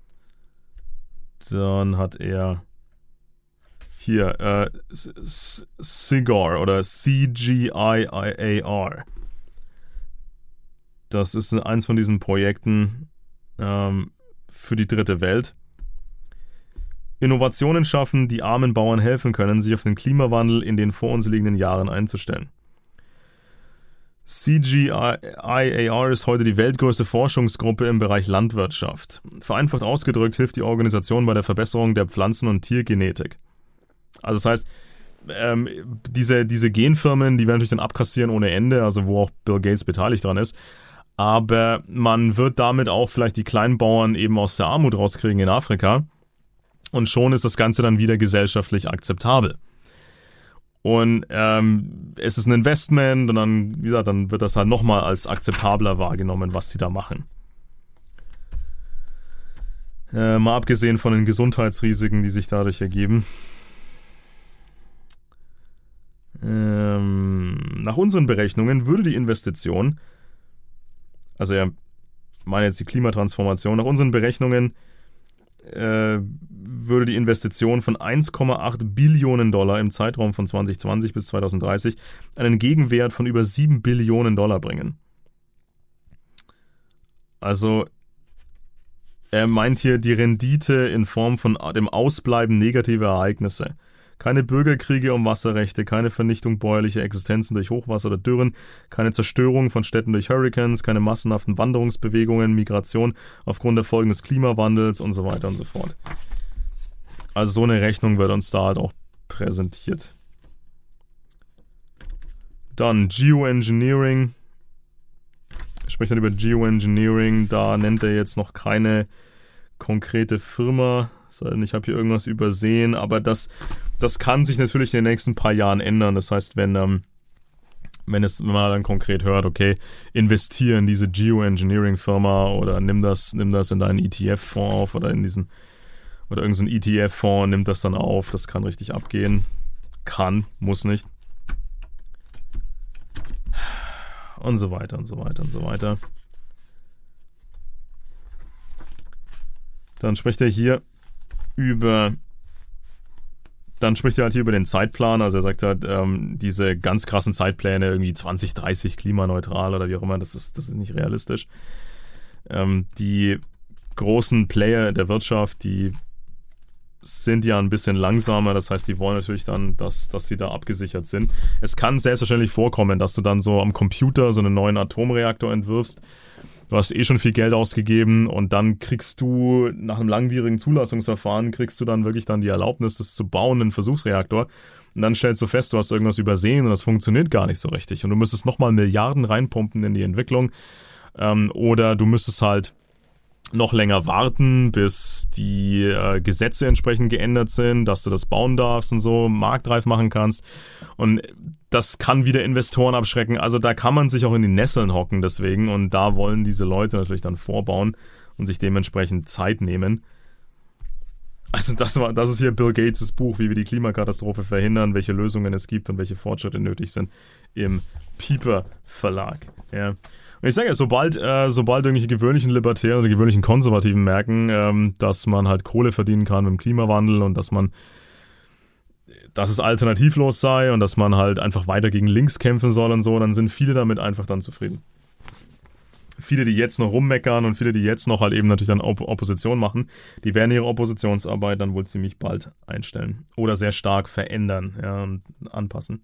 Dann hat er hier, äh, Cigar oder C G I A R. Das ist eins von diesen Projekten ähm, für die dritte Welt. Innovationen schaffen, die armen Bauern helfen können, sich auf den Klimawandel in den vor uns liegenden Jahren einzustellen. C G I A R ist heute die weltgrößte Forschungsgruppe im Bereich Landwirtschaft. Vereinfacht ausgedrückt hilft die Organisation bei der Verbesserung der Pflanzen- und Tiergenetik. Also das heißt, ähm, diese, diese Genfirmen, die werden natürlich dann abkassieren ohne Ende, also wo auch Bill Gates beteiligt dran ist. Aber man wird damit auch vielleicht die Kleinbauern eben aus der Armut rauskriegen in Afrika. Und schon ist das Ganze dann wieder gesellschaftlich akzeptabel. Und ähm, es ist ein Investment und dann, wie gesagt, dann wird das halt nochmal als akzeptabler wahrgenommen, was sie da machen. Äh, mal abgesehen von den Gesundheitsrisiken, die sich dadurch ergeben. Ähm, nach unseren Berechnungen würde die Investition, also er meine jetzt die Klimatransformation, nach unseren Berechnungen äh, würde die Investition von eins Komma acht Billionen Dollar im Zeitraum von zwanzig zwanzig bis zwanzig dreißig einen Gegenwert von über sieben Billionen Dollar bringen. Also er meint hier die Rendite in Form von dem Ausbleiben negativer Ereignisse. Keine Bürgerkriege um Wasserrechte, keine Vernichtung bäuerlicher Existenzen durch Hochwasser oder Dürren, keine Zerstörung von Städten durch Hurricanes, keine massenhaften Wanderungsbewegungen, Migration aufgrund der Folgen des Klimawandels und so weiter und so fort. Also so eine Rechnung wird uns da halt auch präsentiert. Dann Geoengineering. Er spricht dann über Geoengineering, da nennt er jetzt noch keine konkrete Firma. Ich habe hier irgendwas übersehen, aber das, das kann sich natürlich in den nächsten paar Jahren ändern. Das heißt, wenn, ähm, wenn, es, wenn man dann konkret hört, okay, investiere in diese Geoengineering-Firma oder nimm das, nimm das in deinen E T F-Fonds auf oder in diesen oder irgendein E T F-Fonds, nimmt das dann auf, das kann richtig abgehen. Kann, muss nicht. Und so weiter und so weiter und so weiter. Dann spricht er hier über, dann spricht er halt hier über den Zeitplan, also er sagt halt, ähm, diese ganz krassen Zeitpläne, irgendwie zwanzig dreißig klimaneutral oder wie auch immer, das ist, das ist nicht realistisch. Ähm, die großen Player der Wirtschaft, die sind ja ein bisschen langsamer, das heißt, die wollen natürlich dann, dass, dass sie da abgesichert sind. Es kann selbstverständlich vorkommen, dass du dann so am Computer so einen neuen Atomreaktor entwirfst du hast eh schon viel Geld ausgegeben und dann kriegst du nach einem langwierigen Zulassungsverfahren, kriegst du dann wirklich dann die Erlaubnis, das zu bauen, einen Versuchsreaktor. Und dann stellst du fest, du hast irgendwas übersehen und das funktioniert gar nicht so richtig. Und du müsstest nochmal Milliarden reinpumpen in die Entwicklung. Ähm, oder du müsstest halt noch länger warten, bis die äh, Gesetze entsprechend geändert sind, dass du das bauen darfst und so, marktreif machen kannst. Und das kann wieder Investoren abschrecken. Also da kann man sich auch in die Nesseln hocken deswegen. Und da wollen diese Leute natürlich dann vorbauen und sich dementsprechend Zeit nehmen. Also das war, das ist hier Bill Gates' Buch, wie wir die Klimakatastrophe verhindern, welche Lösungen es gibt und welche Fortschritte nötig sind im Piper Verlag. Ja. Und ich sage ja, sobald, äh, sobald irgendwelche gewöhnlichen Libertären oder gewöhnlichen Konservativen merken, ähm, dass man halt Kohle verdienen kann mit dem Klimawandel und dass man, dass es alternativlos sei und dass man halt einfach weiter gegen links kämpfen soll und so, dann sind viele damit einfach dann zufrieden. Viele, die jetzt noch rummeckern und viele, die jetzt noch halt eben natürlich dann Opp- Opposition machen, die werden ihre Oppositionsarbeit dann wohl ziemlich bald einstellen oder sehr stark verändern, ja, und anpassen.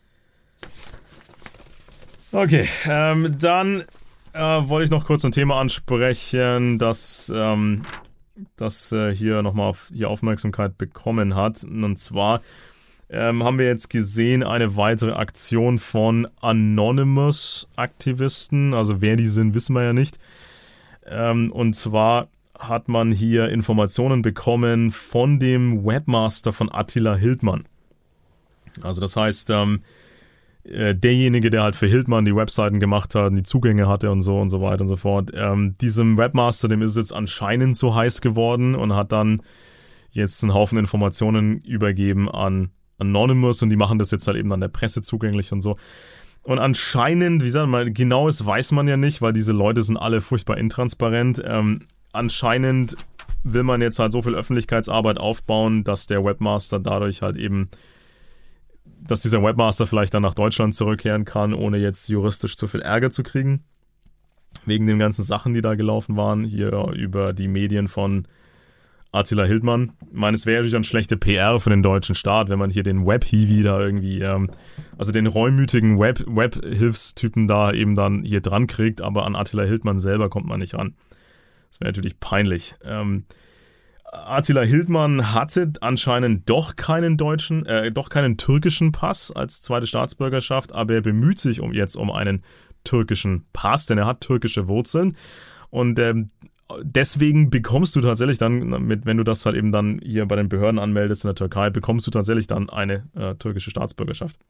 Okay, ähm, dann äh, wollte ich noch kurz ein Thema ansprechen, das, ähm, das äh, hier nochmal auf hier Aufmerksamkeit bekommen hat. Und zwar ähm, haben wir jetzt gesehen eine weitere Aktion von Anonymous-Aktivisten. Also wer die sind, wissen wir ja nicht. Ähm, und zwar hat man hier Informationen bekommen von dem Webmaster von Attila Hildmann. Also das heißt, ähm, derjenige, der halt für Hildmann die Webseiten gemacht hat, die Zugänge hatte und so und so weiter und so fort. Ähm, diesem Webmaster, dem ist es jetzt anscheinend so heiß geworden und hat dann jetzt einen Haufen Informationen übergeben an Anonymous und die machen das jetzt halt eben an der Presse zugänglich und so. Und anscheinend, wie sagt man, genaues weiß man ja nicht, weil diese Leute sind alle furchtbar intransparent. Ähm, anscheinend will man jetzt halt so viel Öffentlichkeitsarbeit aufbauen, dass der Webmaster dadurch halt eben dass dieser Webmaster vielleicht dann nach Deutschland zurückkehren kann, ohne jetzt juristisch zu viel Ärger zu kriegen. Wegen den ganzen Sachen, die da gelaufen waren, hier über die Medien von Attila Hildmann. Ich meine, es wäre natürlich dann schlechte P R für den deutschen Staat, wenn man hier den Web-Hiwi da irgendwie, ähm, also den reumütigen Web- Web-Hilfstypen da eben dann hier dran kriegt, aber an Attila Hildmann selber kommt man nicht ran. Das wäre natürlich peinlich. Ähm, Attila Hildmann hatte anscheinend doch keinen deutschen, äh, doch keinen türkischen Pass als zweite Staatsbürgerschaft, aber er bemüht sich um jetzt um einen türkischen Pass, denn er hat türkische Wurzeln und ähm, deswegen bekommst du tatsächlich dann, mit, wenn du das halt eben dann hier bei den Behörden anmeldest in der Türkei, bekommst du tatsächlich dann eine äh, türkische Staatsbürgerschaft.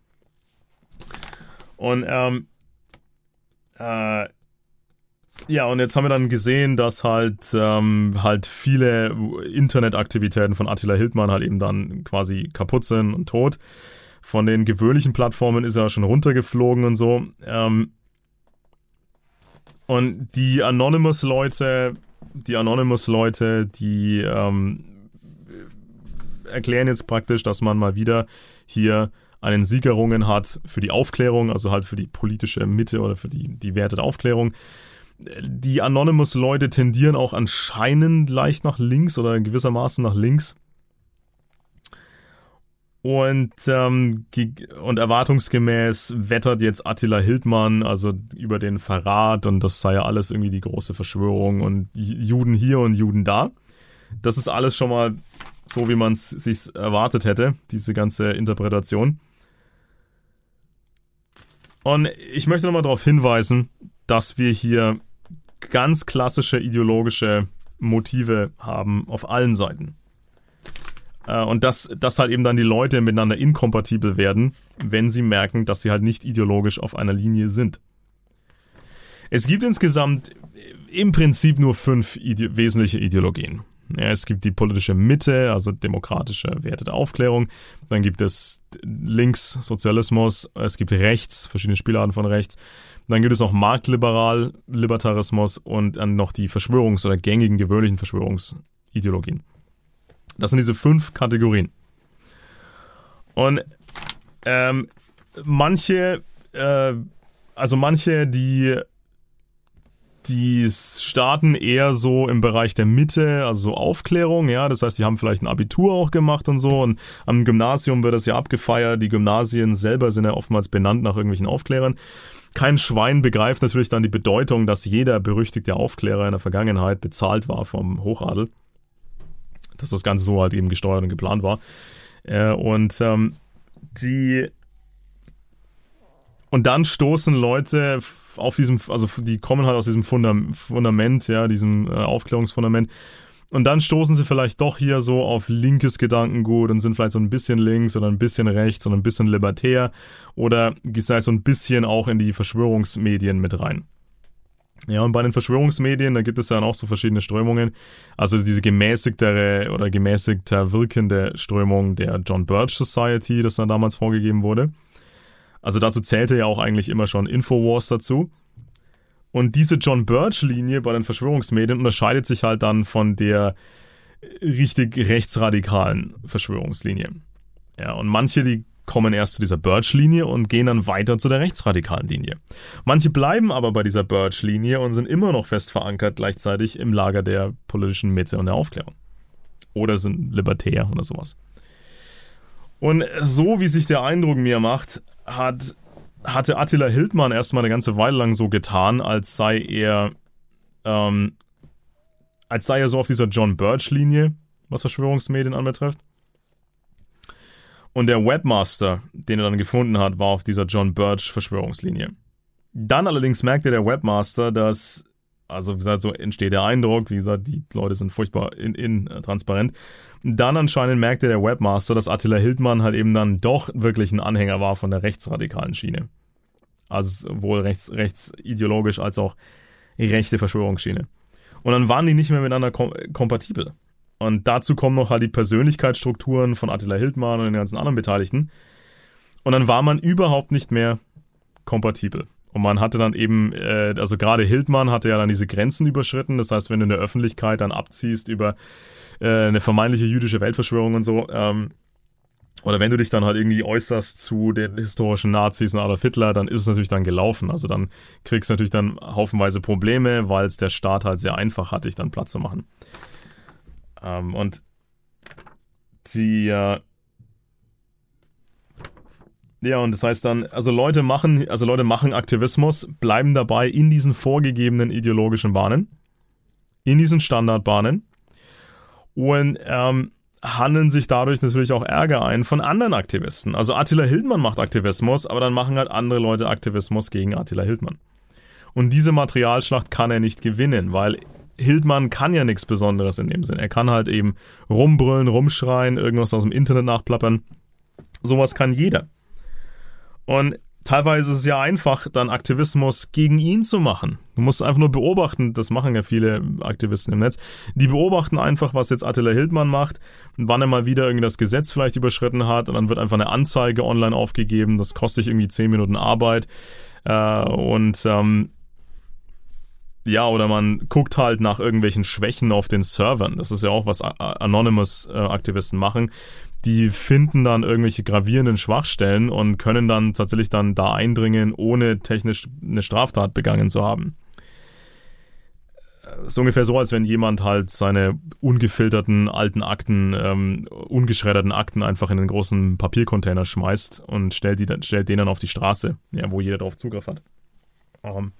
Und ähm, äh, ja, und jetzt haben wir dann gesehen, dass halt ähm, halt viele Internetaktivitäten von Attila Hildmann halt eben dann quasi kaputt sind und tot. Von den gewöhnlichen Plattformen ist er schon runtergeflogen und so. Ähm, und die Anonymous-Leute, die Anonymous-Leute, die ähm, erklären jetzt praktisch, dass man mal wieder hier einen Sieg errungen hat für die Aufklärung, also halt für die politische Mitte oder für die, die Werte der Aufklärung. Die Anonymous-Leute tendieren auch anscheinend leicht nach links oder in gewissermaßen nach links. Und, ähm, und erwartungsgemäß wettert jetzt Attila Hildmann also über den Verrat und das sei ja alles irgendwie die große Verschwörung und Juden hier und Juden da. Das ist alles schon mal so, wie man es sich erwartet hätte, diese ganze Interpretation. Und ich möchte nochmal darauf hinweisen, dass wir hier ganz klassische ideologische Motive haben auf allen Seiten. Äh, und dass, dass halt eben dann die Leute miteinander inkompatibel werden, wenn sie merken, dass sie halt nicht ideologisch auf einer Linie sind. Es gibt insgesamt im Prinzip nur fünf ide- wesentliche Ideologien. Ja, es gibt die politische Mitte, also demokratische Werte der Aufklärung. Dann gibt es links Sozialismus, es gibt rechts, verschiedene Spielarten von rechts. Dann gibt es noch Marktliberal, Libertarismus und dann noch die Verschwörungs- oder gängigen, gewöhnlichen Verschwörungsideologien. Das sind diese fünf Kategorien. Und ähm, manche, äh, also manche, die die starten eher so im Bereich der Mitte, also so Aufklärung, ja, das heißt, die haben vielleicht ein Abitur auch gemacht und so und am Gymnasium wird das ja abgefeiert, die Gymnasien selber sind ja oftmals benannt nach irgendwelchen Aufklärern. Kein Schwein begreift natürlich dann die Bedeutung, dass jeder berüchtigte Aufklärer in der Vergangenheit bezahlt war vom Hochadel, dass das Ganze so halt eben gesteuert und geplant war. Äh, und ähm, die Und dann stoßen Leute auf diesem, also die kommen halt aus diesem Fundament, ja, diesem äh, Aufklärungsfundament. Und dann stoßen sie vielleicht doch hier so auf linkes Gedankengut und sind vielleicht so ein bisschen links oder ein bisschen rechts oder ein bisschen libertär oder sei so ein bisschen auch in die Verschwörungsmedien mit rein. Ja, und bei den Verschwörungsmedien, da gibt es ja dann auch so verschiedene Strömungen. Also diese gemäßigtere oder gemäßigter wirkende Strömung der John Birch Society, das dann damals vorgegeben wurde. Also dazu zählte ja auch eigentlich immer schon Infowars dazu. Und diese John Birch-Linie bei den Verschwörungsmedien unterscheidet sich halt dann von der richtig rechtsradikalen Verschwörungslinie. Ja, und manche, die kommen erst zu dieser Birch-Linie und gehen dann weiter zu der rechtsradikalen Linie. Manche bleiben aber bei dieser Birch-Linie und sind immer noch fest verankert gleichzeitig im Lager der politischen Mitte und der Aufklärung. Oder sind libertär oder sowas. Und so wie sich der Eindruck mir macht, hat, hatte Attila Hildmann erstmal eine ganze Weile lang so getan, als sei er, ähm, als sei er so auf dieser John Birch-Linie, was Verschwörungsmedien anbetrifft. Und der Webmaster, den er dann gefunden hat, war auf dieser John Birch-Verschwörungslinie. Dann allerdings merkte der Webmaster, dass, also wie gesagt, so entsteht der Eindruck, wie gesagt, die Leute sind furchtbar in, in, äh, transparent. Dann anscheinend merkte der Webmaster, dass Attila Hildmann halt eben dann doch wirklich ein Anhänger war von der rechtsradikalen Schiene. Also sowohl rechts, rechtsideologisch als auch rechte Verschwörungsschiene. Und dann waren die nicht mehr miteinander kom- kompatibel. Und dazu kommen noch halt die Persönlichkeitsstrukturen von Attila Hildmann und den ganzen anderen Beteiligten. Und dann war man überhaupt nicht mehr kompatibel. Und man hatte dann eben, äh, also gerade Hildmann hatte ja dann diese Grenzen überschritten. Das heißt, wenn du in der Öffentlichkeit dann abziehst über äh, eine vermeintliche jüdische Weltverschwörung und so, ähm, oder wenn du dich dann halt irgendwie äußerst zu den historischen Nazis und Adolf Hitler, dann ist es natürlich dann gelaufen. Also dann kriegst du natürlich dann haufenweise Probleme, weil es der Staat halt sehr einfach hat, dich dann platt zu machen. Ähm, und die, äh, ja, und das heißt dann, also Leute machen, also Leute machen Aktivismus, bleiben dabei in diesen vorgegebenen ideologischen Bahnen, in diesen Standardbahnen und ähm, handeln sich dadurch natürlich auch Ärger ein von anderen Aktivisten. Also Attila Hildmann macht Aktivismus, aber dann machen halt andere Leute Aktivismus gegen Attila Hildmann. Und diese Materialschlacht kann er nicht gewinnen, weil Hildmann kann ja nichts Besonderes in dem Sinn. Er kann halt eben rumbrüllen, rumschreien, irgendwas aus dem Internet nachplappern. Sowas kann jeder. Und teilweise ist es ja einfach, dann Aktivismus gegen ihn zu machen. Du musst einfach nur beobachten, das machen ja viele Aktivisten im Netz, die beobachten einfach, was jetzt Attila Hildmann macht, wann er mal wieder irgendwie das Gesetz vielleicht überschritten hat und dann wird einfach eine Anzeige online aufgegeben, das kostet dich irgendwie zehn Minuten Arbeit äh, und ähm, ja, oder man guckt halt nach irgendwelchen Schwächen auf den Servern. Das ist ja auch, was Anonymous-Aktivisten machen. Die finden dann irgendwelche gravierenden Schwachstellen und können dann tatsächlich dann da eindringen, ohne technisch eine Straftat begangen zu haben. Das ist ungefähr so, als wenn jemand halt seine ungefilterten alten Akten, ähm, ungeschredderten Akten einfach in einen großen Papiercontainer schmeißt und stellt, die, stellt den dann auf die Straße, ja, wo jeder drauf Zugriff hat. Um,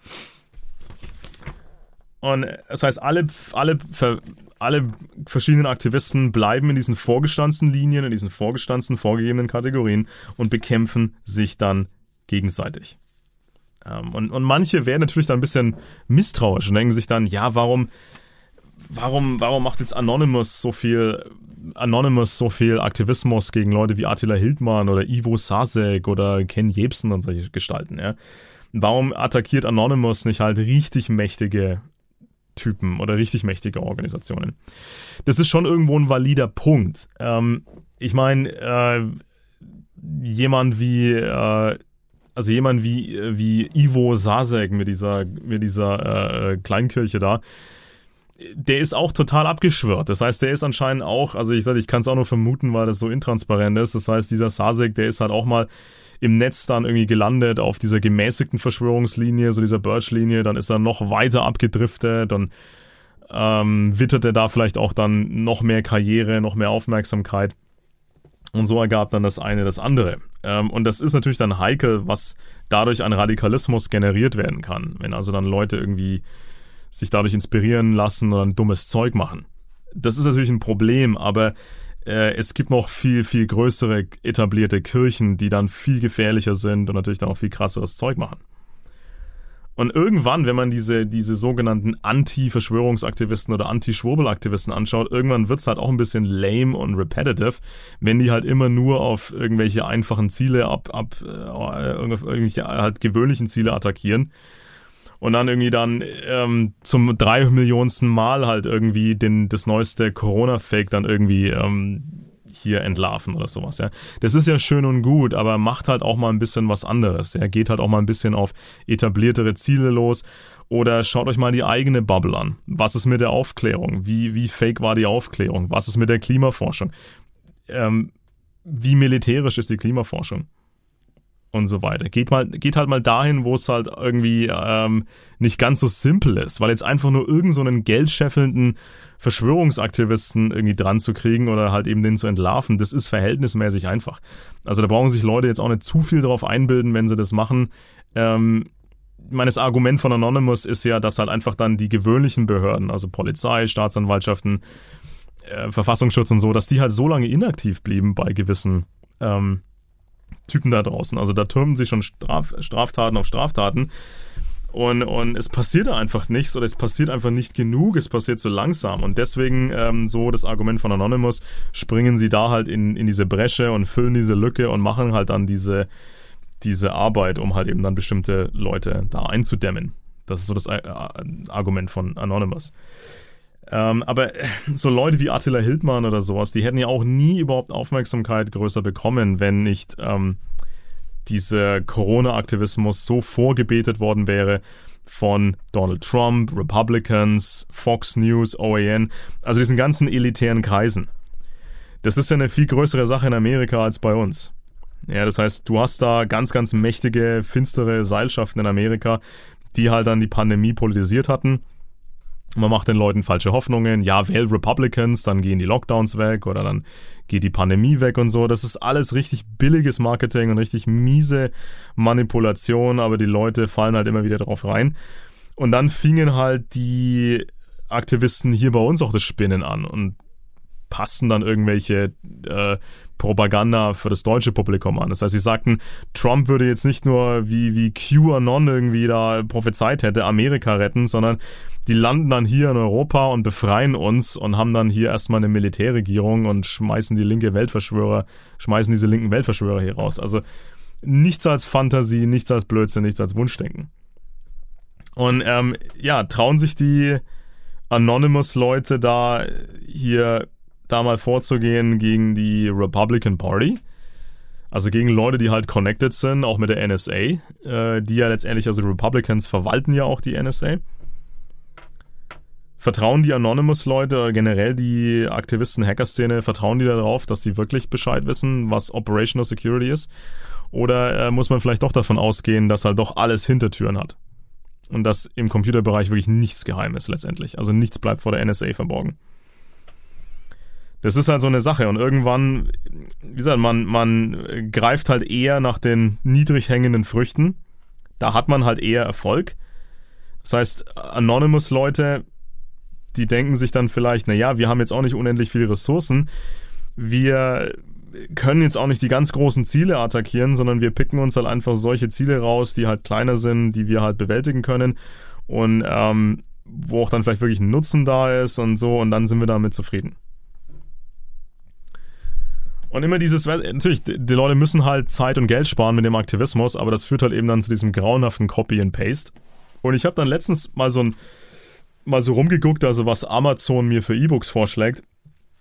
Und das heißt, alle, alle, alle verschiedenen Aktivisten bleiben in diesen vorgestanzten Linien, in diesen vorgestanzten, vorgegebenen Kategorien und bekämpfen sich dann gegenseitig. Und, und manche werden natürlich dann ein bisschen misstrauisch und denken sich dann, ja, warum, warum, warum macht jetzt Anonymous so viel, Anonymous so viel Aktivismus gegen Leute wie Attila Hildmann oder Ivo Sasek oder Ken Jebsen und solche Gestalten, ja? Warum attackiert Anonymous nicht halt richtig mächtige Typen oder richtig mächtige Organisationen? Das ist schon irgendwo ein valider Punkt. Ähm, ich meine, äh, jemand wie, äh, also jemand wie, wie Ivo Sasek mit dieser, mit dieser äh, Kleinkirche da, der ist auch total abgeschwört. Das heißt, der ist anscheinend auch, also ich sage, ich kann es auch nur vermuten, weil das so intransparent ist. Das heißt, dieser Sasek, der ist halt auch mal im Netz dann irgendwie gelandet auf dieser gemäßigten Verschwörungslinie, so dieser Birch-Linie. Dann ist er noch weiter abgedriftet und ähm, witterte da vielleicht auch dann noch mehr Karriere, noch mehr Aufmerksamkeit. Und so ergab dann das eine das andere. Ähm, und das ist natürlich dann heikel, was dadurch an Radikalismus generiert werden kann. Wenn also dann Leute irgendwie sich dadurch inspirieren lassen oder ein dummes Zeug machen. Das ist natürlich ein Problem, aber äh, es gibt noch viel, viel größere etablierte Kirchen, die dann viel gefährlicher sind und natürlich dann auch viel krasseres Zeug machen. Und irgendwann, wenn man diese, diese sogenannten Anti-Verschwörungsaktivisten oder Anti-Schwurbel-Aktivisten anschaut, irgendwann wird's halt auch ein bisschen lame und repetitive, wenn die halt immer nur auf irgendwelche einfachen Ziele ab, ab äh, irgendwelche halt gewöhnlichen Ziele attackieren und dann irgendwie dann ähm, zum drei Millionsten Mal halt irgendwie den, das neueste Corona-Fake dann irgendwie ähm, hier entlarven oder sowas, ja. Das ist ja schön und gut, aber macht halt auch mal ein bisschen was anderes, ja. Geht halt auch mal ein bisschen auf etabliertere Ziele los oder schaut euch mal die eigene Bubble an. Was ist mit der Aufklärung? Wie, wie fake war die Aufklärung? Was ist mit der Klimaforschung? Ähm, wie militärisch ist die Klimaforschung? Und so weiter. Geht mal, geht halt mal dahin, wo es halt irgendwie ähm, nicht ganz so simpel ist, weil jetzt einfach nur irgend so einen geldscheffelnden Verschwörungsaktivisten irgendwie dran zu kriegen oder halt eben den zu entlarven, das ist verhältnismäßig einfach. Also da brauchen sich Leute jetzt auch nicht zu viel drauf einbilden, wenn sie das machen. Ähm, ich meine, das Argument von Anonymous ist ja, dass halt einfach dann die gewöhnlichen Behörden, also Polizei, Staatsanwaltschaften, äh, Verfassungsschutz und so, dass die halt so lange inaktiv blieben bei gewissen ähm, Typen da draußen. Also da türmen sich schon Straf, Straftaten auf Straftaten und, und es passiert einfach nichts oder es passiert einfach nicht genug, es passiert zu langsam und deswegen ähm, so das Argument von Anonymous, springen sie da halt in, in diese Bresche und füllen diese Lücke und machen halt dann diese, diese Arbeit, um halt eben dann bestimmte Leute da einzudämmen. Das ist so das Argument von Anonymous. Ähm, aber so Leute wie Attila Hildmann oder sowas, die hätten ja auch nie überhaupt Aufmerksamkeit größer bekommen, wenn nicht ähm, dieser Corona-Aktivismus so vorgebetet worden wäre von Donald Trump, Republicans, Fox News, O A N, also diesen ganzen elitären Kreisen. Das ist ja eine viel größere Sache in Amerika als bei uns. Ja, das heißt, du hast da ganz, ganz mächtige, finstere Seilschaften in Amerika, die halt dann die Pandemie politisiert hatten. Man macht den Leuten falsche Hoffnungen. Ja, wähl Republicans, dann gehen die Lockdowns weg oder dann geht die Pandemie weg und so. Das ist alles richtig billiges Marketing und richtig miese Manipulation, aber die Leute fallen halt immer wieder drauf rein. Und dann fingen halt die Aktivisten hier bei uns auch das Spinnen an und passten dann irgendwelche äh, Propaganda für das deutsche Publikum an. Das heißt, sie sagten, Trump würde jetzt nicht nur wie, wie QAnon irgendwie da prophezeit hätte, Amerika retten, sondern die landen dann hier in Europa und befreien uns und haben dann hier erstmal eine Militärregierung und schmeißen die linke Weltverschwörer, schmeißen diese linken Weltverschwörer hier raus. Also nichts als Fantasie, nichts als Blödsinn, nichts als Wunschdenken. Und ähm, ja, trauen sich die Anonymous-Leute da hier da mal vorzugehen gegen die Republican Party, also gegen Leute, die halt connected sind, auch mit der N S A, äh, die ja letztendlich, also die Republicans verwalten ja auch die N S A. Vertrauen die Anonymous-Leute oder generell die Aktivisten-Hacker-Szene, vertrauen die darauf, dass sie wirklich Bescheid wissen, was Operational Security ist? Oder äh, muss man vielleicht doch davon ausgehen, dass halt doch alles Hintertüren hat? Und dass im Computerbereich wirklich nichts geheim ist letztendlich. Also nichts bleibt vor der N S A verborgen. Das ist halt so eine Sache und irgendwann, wie gesagt, man, man greift halt eher nach den niedrig hängenden Früchten. Da hat man halt eher Erfolg. Das heißt, Anonymous-Leute, die denken sich dann vielleicht, naja, wir haben jetzt auch nicht unendlich viele Ressourcen. Wir können jetzt auch nicht die ganz großen Ziele attackieren, sondern wir picken uns halt einfach solche Ziele raus, die halt kleiner sind, die wir halt bewältigen können und ähm, wo auch dann vielleicht wirklich ein Nutzen da ist und so und dann sind wir damit zufrieden. Und immer dieses, natürlich, die Leute müssen halt Zeit und Geld sparen mit dem Aktivismus, aber das führt halt eben dann zu diesem grauenhaften Copy and Paste. Und ich habe dann letztens mal so ein, mal so rumgeguckt, also was Amazon mir für E-Books vorschlägt.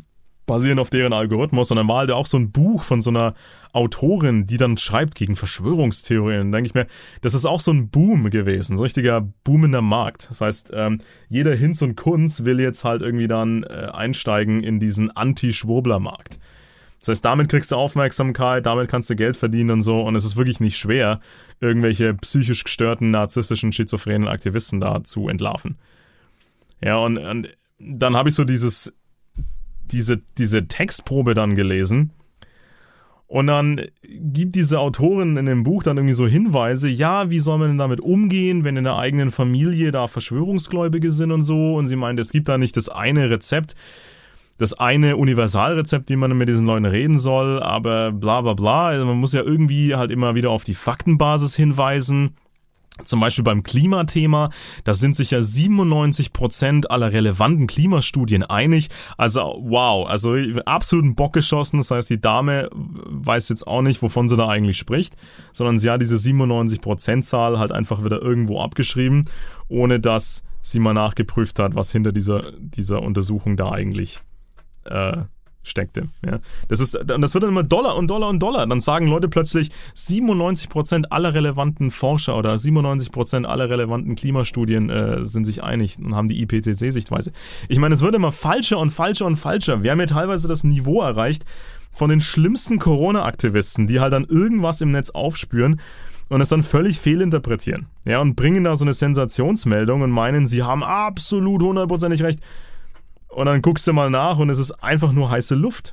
basieren auf deren Algorithmus. Und dann war halt auch so ein Buch von so einer Autorin, die dann schreibt gegen Verschwörungstheorien. Dann denke ich mir, das ist auch so ein Boom gewesen, so ein richtiger boomender Markt. Das heißt, ähm, jeder Hinz und Kunz will jetzt halt irgendwie dann äh, einsteigen in diesen Anti-Schwurbler-Markt. Das heißt, damit kriegst du Aufmerksamkeit, damit kannst du Geld verdienen und so. Und es ist wirklich nicht schwer, irgendwelche psychisch gestörten, narzisstischen, schizophrenen Aktivisten da zu entlarven. Ja, und, und dann habe ich so dieses, diese, diese Textprobe dann gelesen. Und dann gibt diese Autorin in dem Buch dann irgendwie so Hinweise, ja, wie soll man denn damit umgehen, wenn in der eigenen Familie da Verschwörungsgläubige sind und so. Und sie meint, es gibt da nicht das eine Rezept, das eine Universalrezept, wie man mit diesen Leuten reden soll, aber bla bla bla. Also man muss ja irgendwie halt immer wieder auf die Faktenbasis hinweisen. Zum Beispiel beim Klimathema, da sind sich ja siebenundneunzig Prozent aller relevanten Klimastudien einig. Also wow, also absoluten Bock geschossen. Das heißt, die Dame weiß jetzt auch nicht, wovon sie da eigentlich spricht, sondern sie hat diese siebenundneunzig Prozent Zahl halt einfach wieder irgendwo abgeschrieben, ohne dass sie mal nachgeprüft hat, was hinter dieser, dieser Untersuchung da eigentlich äh, steckte. Ja. Das ist, das wird dann immer Dollar und Dollar und Dollar. Dann sagen Leute plötzlich, siebenundneunzig Prozent aller relevanten Forscher oder siebenundneunzig Prozent aller relevanten Klimastudien äh, sind sich einig und haben die I P C C-Sichtweise. Ich meine, es wird immer falscher und falscher und falscher. Wir haben ja teilweise das Niveau erreicht von den schlimmsten Corona-Aktivisten, die halt dann irgendwas im Netz aufspüren und es dann völlig fehlinterpretieren. Ja, und bringen da so eine Sensationsmeldung und meinen, sie haben absolut hundertprozentig recht. Und dann guckst du mal nach und es ist einfach nur heiße Luft.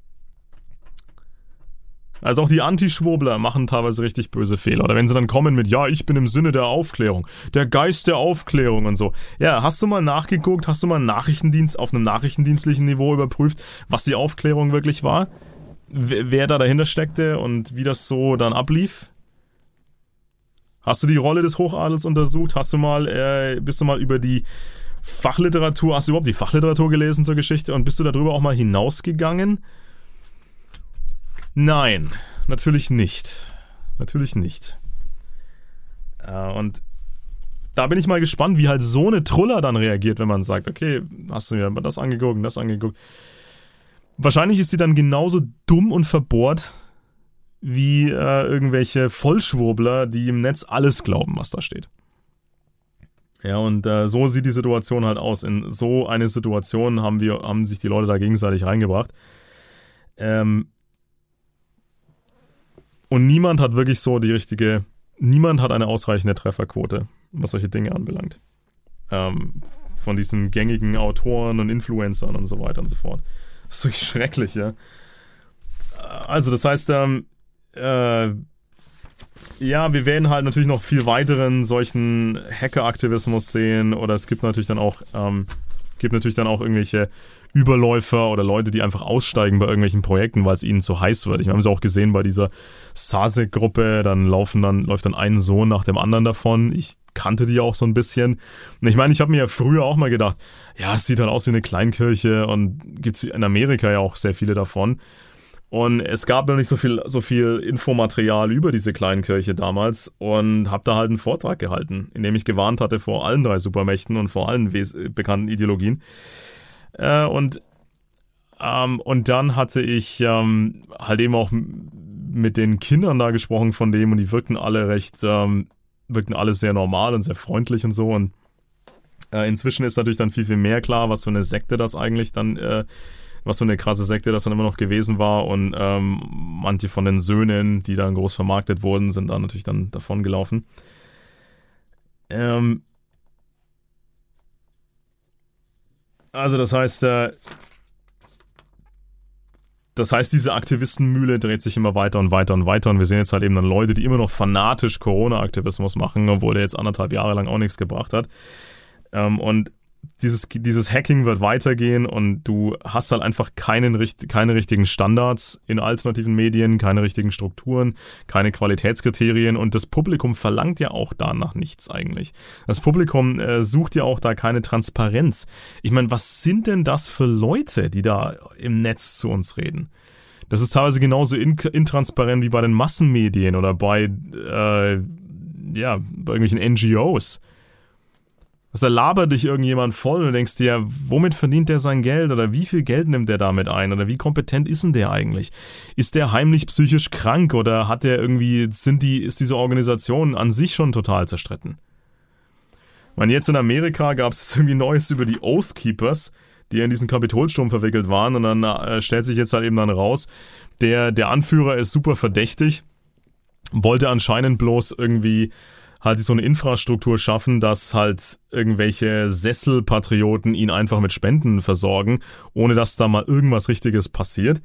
Also auch die Anti-Schwurbler machen teilweise richtig böse Fehler. Oder wenn sie dann kommen mit, ja, ich bin im Sinne der Aufklärung, der Geist der Aufklärung und so. Ja, hast du mal nachgeguckt, hast du mal einen Nachrichtendienst auf einem nachrichtendienstlichen Niveau überprüft, was die Aufklärung wirklich war? Wer da dahinter steckte und wie das so dann ablief? Hast du die Rolle des Hochadels untersucht? Hast du mal, äh, bist du mal über die Fachliteratur, hast du überhaupt die Fachliteratur gelesen zur Geschichte und bist du darüber auch mal hinausgegangen? Nein, natürlich nicht. Natürlich nicht. Äh, und da bin ich mal gespannt, wie halt so eine Truller dann reagiert, wenn man sagt, okay, hast du mir das angeguckt und das angeguckt. Wahrscheinlich ist sie dann genauso dumm und verbohrt wie äh, irgendwelche Vollschwurbler, die im Netz alles glauben, was da steht. Ja, und äh, so sieht die Situation halt aus. In so eine Situation haben wir, haben sich die Leute da gegenseitig reingebracht. Ähm, und niemand hat wirklich so die richtige, niemand hat eine ausreichende Trefferquote, was solche Dinge anbelangt. Ähm, von diesen gängigen Autoren und Influencern und so weiter und so fort. Das ist wirklich schrecklich, ja. Also das heißt, ähm, äh, ja, wir werden halt natürlich noch viel weiteren solchen Hacker-Aktivismus sehen oder es gibt natürlich dann auch ähm, gibt natürlich dann auch irgendwelche Überläufer oder Leute, die einfach aussteigen bei irgendwelchen Projekten, weil es ihnen zu heiß wird. Ich habe es auch gesehen bei dieser Sasek-Gruppe, dann laufen dann läuft dann ein Sohn nach dem anderen davon. Ich kannte die auch so ein bisschen. Und ich meine, ich habe mir ja früher auch mal gedacht, ja, es sieht halt aus wie eine Kleinkirche und gibt es in Amerika ja auch sehr viele davon. Und es gab noch nicht so viel, so viel Infomaterial über diese Kleinkirche damals und habe da halt einen Vortrag gehalten, in dem ich gewarnt hatte vor allen drei Supermächten und vor allen wes- bekannten Ideologien. Äh, und, ähm, und dann hatte ich ähm, halt eben auch mit den Kindern da gesprochen von dem und die wirkten alle recht, ähm, wirkten alle sehr normal und sehr freundlich und so. Und äh, inzwischen ist natürlich dann viel, viel mehr klar, was für eine Sekte das eigentlich dann äh, was für eine krasse Sekte das dann immer noch gewesen war und ähm, manche von den Söhnen, die dann groß vermarktet wurden, sind dann natürlich dann davon gelaufen. Ähm also das heißt, äh, das heißt, diese Aktivistenmühle dreht sich immer weiter und weiter und weiter und wir sehen jetzt halt eben dann Leute, die immer noch fanatisch Corona-Aktivismus machen, obwohl der jetzt anderthalb Jahre lang auch nichts gebracht hat. Ähm, und Dieses, dieses Hacking wird weitergehen und du hast halt einfach keinen, keine richtigen Standards in alternativen Medien, keine richtigen Strukturen, keine Qualitätskriterien und das Publikum verlangt ja auch danach nichts eigentlich. Das Publikum äh, sucht ja auch da keine Transparenz. Ich meine, was sind denn das für Leute, die da im Netz zu uns reden? Das ist teilweise genauso in, intransparent wie bei den Massenmedien oder bei, äh, ja, bei irgendwelchen N G Os. Also labert dich irgendjemand voll und du denkst dir, womit verdient der sein Geld oder wie viel Geld nimmt der damit ein oder wie kompetent ist denn der eigentlich? Ist der heimlich psychisch krank oder hat der irgendwie, sind die, ist diese Organisation an sich schon total zerstritten? Ich meine, jetzt in Amerika gab es irgendwie Neues über die Oath Keepers, die in diesen Kapitolsturm verwickelt waren und dann äh, stellt sich jetzt halt eben dann raus, der, der Anführer ist super verdächtig, wollte anscheinend bloß irgendwie halt sich so eine Infrastruktur schaffen, dass halt irgendwelche Sesselpatrioten ihn einfach mit Spenden versorgen, ohne dass da mal irgendwas Richtiges passiert.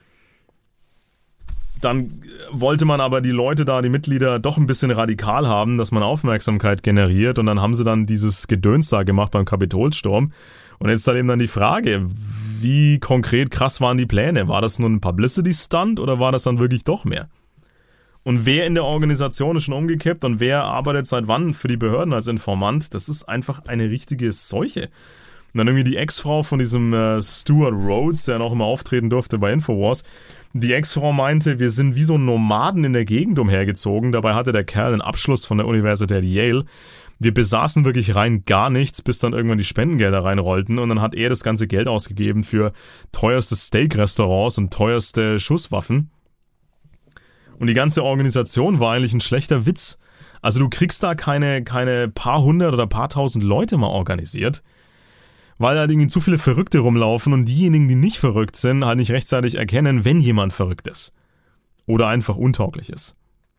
Dann wollte man aber die Leute da, die Mitglieder, doch ein bisschen radikal haben, dass man Aufmerksamkeit generiert und dann haben sie dann dieses Gedöns da gemacht beim Kapitolsturm. Und jetzt halt eben dann die Frage, wie konkret krass waren die Pläne? War das nur ein Publicity-Stunt oder war das dann wirklich doch mehr? Und wer in der Organisation ist schon umgekippt und wer arbeitet seit wann für die Behörden als Informant, das ist einfach eine richtige Seuche. Und dann irgendwie die Ex-Frau von diesem äh, Stuart Rhodes, der noch immer auftreten durfte bei Infowars, die Ex-Frau meinte, wir sind wie so Nomaden in der Gegend umhergezogen, dabei hatte der Kerl einen Abschluss von der Universität Yale. Wir besaßen wirklich rein gar nichts, bis dann irgendwann die Spendengelder reinrollten und dann hat er das ganze Geld ausgegeben für teuerste Steak-Restaurants und teuerste Schusswaffen. Und die ganze Organisation war eigentlich ein schlechter Witz. Also du kriegst da keine, keine paar hundert oder paar tausend Leute mal organisiert, weil da irgendwie zu viele Verrückte rumlaufen und diejenigen, die nicht verrückt sind, halt nicht rechtzeitig erkennen, wenn jemand verrückt ist. Oder einfach untauglich ist.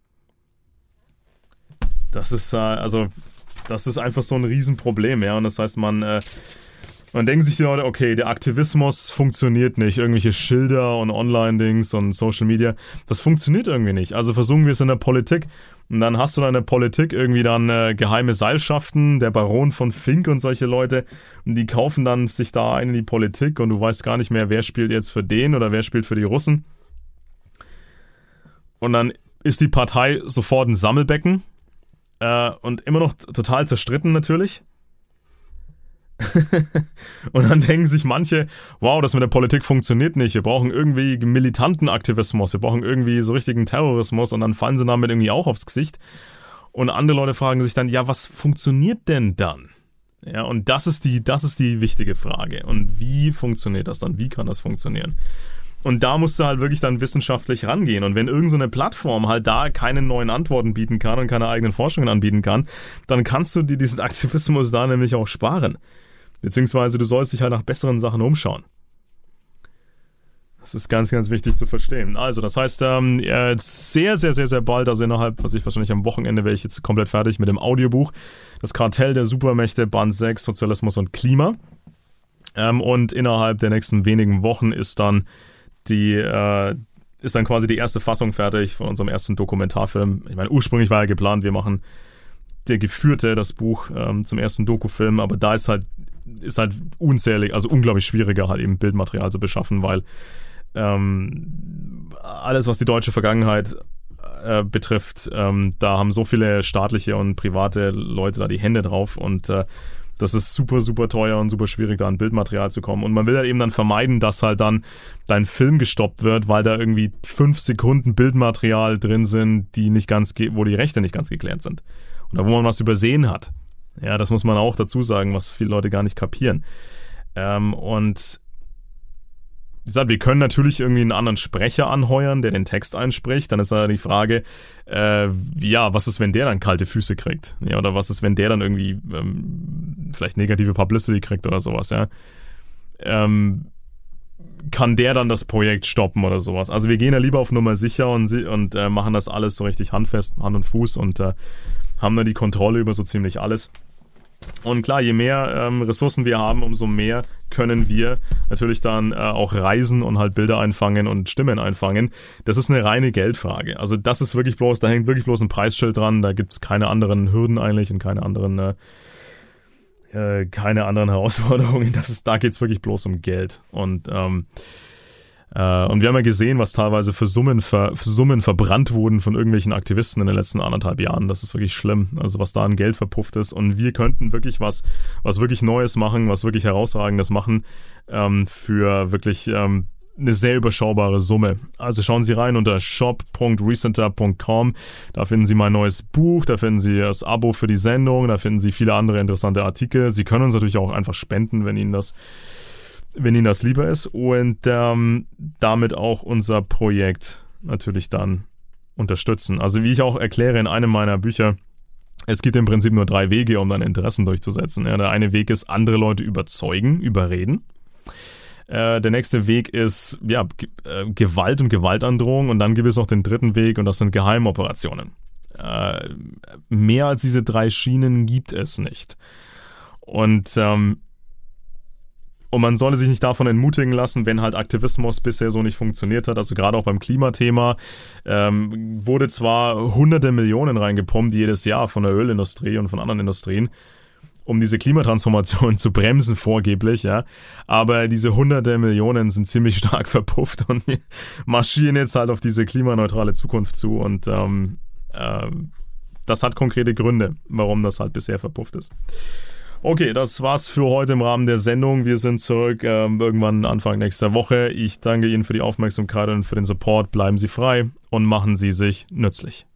Das ist, äh, also, das ist einfach so ein Riesenproblem, ja. Und das heißt, man, äh, man denkt sich die Leute, okay, der Aktivismus funktioniert nicht. Irgendwelche Schilder und Online-Dings und Social Media, das funktioniert irgendwie nicht. Also versuchen wir es in der Politik. Und dann hast du da in der Politik irgendwie dann äh, geheime Seilschaften, der Baron von Fink und solche Leute. Und die kaufen dann sich da ein in die Politik und du weißt gar nicht mehr, wer spielt jetzt für den oder wer spielt für die Russen. Und dann ist die Partei sofort ein Sammelbecken. Äh, und immer noch total zerstritten natürlich. Und dann denken sich manche, wow, das mit der Politik funktioniert nicht, wir brauchen irgendwie militanten Aktivismus, wir brauchen irgendwie so richtigen Terrorismus und dann fallen sie damit irgendwie auch aufs Gesicht. Und andere Leute fragen sich dann, ja, was funktioniert denn dann? Ja, und das ist die, das ist die wichtige Frage. Und wie funktioniert das dann? Wie kann das funktionieren? Und da musst du halt wirklich dann wissenschaftlich rangehen. Und wenn irgend so eine Plattform halt da keine neuen Antworten bieten kann und keine eigenen Forschungen anbieten kann, dann kannst du dir diesen Aktivismus da nämlich auch sparen. Beziehungsweise du sollst dich halt nach besseren Sachen umschauen. Das ist ganz, ganz wichtig zu verstehen. Also, das heißt, ähm, jetzt sehr, sehr, sehr, sehr bald, also innerhalb, was ich wahrscheinlich am Wochenende wäre ich jetzt komplett fertig mit dem Audiobuch. Das Kartell der Supermächte, Band sechs, Sozialismus und Klima. Ähm, und innerhalb der nächsten wenigen Wochen ist dann die, äh, ist dann quasi die erste Fassung fertig von unserem ersten Dokumentarfilm. Ich meine, ursprünglich war ja geplant, wir machen der Geführte, das Buch, ähm, zum ersten Dokufilm, aber da ist halt, ist halt unzählig, also unglaublich schwieriger, halt eben Bildmaterial zu beschaffen, weil ähm, alles, was die deutsche Vergangenheit äh, betrifft, ähm, da haben so viele staatliche und private Leute da die Hände drauf und äh, das ist super, super teuer und super schwierig, da an Bildmaterial zu kommen. Und man will halt eben dann vermeiden, dass halt dann dein Film gestoppt wird, weil da irgendwie fünf Sekunden Bildmaterial drin sind, die nicht ganz, ge- wo die Rechte nicht ganz geklärt sind. Oder wo man was übersehen hat. Ja, das muss man auch dazu sagen, was viele Leute gar nicht kapieren. Ähm, und wie gesagt, wir können natürlich irgendwie einen anderen Sprecher anheuern, der den Text einspricht. Dann ist da die Frage, äh, ja, was ist, wenn der dann kalte Füße kriegt? Ja, oder was ist, wenn der dann irgendwie ähm, vielleicht negative Publicity kriegt oder sowas, ja? Ähm, kann der dann das Projekt stoppen oder sowas? Also wir gehen ja lieber auf Nummer sicher und, und äh, machen das alles so richtig handfest, Hand und Fuß und äh, haben dann die Kontrolle über so ziemlich alles. Und klar, je mehr ähm, Ressourcen wir haben, umso mehr können wir natürlich dann äh, auch reisen und halt Bilder einfangen und Stimmen einfangen. Das ist eine reine Geldfrage. Also das ist wirklich bloß, da hängt wirklich bloß ein Preisschild dran, da gibt es keine anderen Hürden eigentlich und keine anderen äh, äh, keine anderen Herausforderungen. Das ist, da geht es wirklich bloß um Geld. Und ähm, äh, und wir haben ja gesehen, was teilweise für Summen, ver, für Summen verbrannt wurden von irgendwelchen Aktivisten in den letzten anderthalb Jahren. Das ist wirklich schlimm. Also was da an Geld verpufft ist. Und wir könnten wirklich was, was wirklich Neues machen, was wirklich Herausragendes machen, ähm, für wirklich ähm, eine sehr überschaubare Summe. Also schauen Sie rein unter shop punkt recenter punkt com. Da finden Sie mein neues Buch, da finden Sie das Abo für die Sendung, da finden Sie viele andere interessante Artikel. Sie können uns natürlich auch einfach spenden, wenn Ihnen das, wenn Ihnen das lieber ist. Und ähm, damit auch unser Projekt natürlich dann unterstützen. Also wie ich auch erkläre in einem meiner Bücher, es gibt im Prinzip nur drei Wege, um deine Interessen durchzusetzen. Ja, der eine Weg ist, andere Leute überzeugen, überreden. Äh, der nächste Weg ist ja, G- äh, Gewalt und Gewaltandrohung und dann gibt es noch den dritten Weg und das sind Geheimoperationen. Äh, mehr als diese drei Schienen gibt es nicht. Und, ähm, und man solle sich nicht davon entmutigen lassen, wenn halt Aktivismus bisher so nicht funktioniert hat. Also gerade auch beim Klimathema ähm, wurde zwar hunderte Millionen reingepumpt jedes Jahr von der Ölindustrie und von anderen Industrien, um diese Klimatransformation zu bremsen, vorgeblich, ja. Aber diese hunderte Millionen sind ziemlich stark verpufft und wir marschieren jetzt halt auf diese klimaneutrale Zukunft zu und ähm, äh, das hat konkrete Gründe, warum das halt bisher verpufft ist. Okay, das war's für heute im Rahmen der Sendung. Wir sind zurück äh, irgendwann Anfang nächster Woche. Ich danke Ihnen für die Aufmerksamkeit und für den Support. Bleiben Sie frei und machen Sie sich nützlich.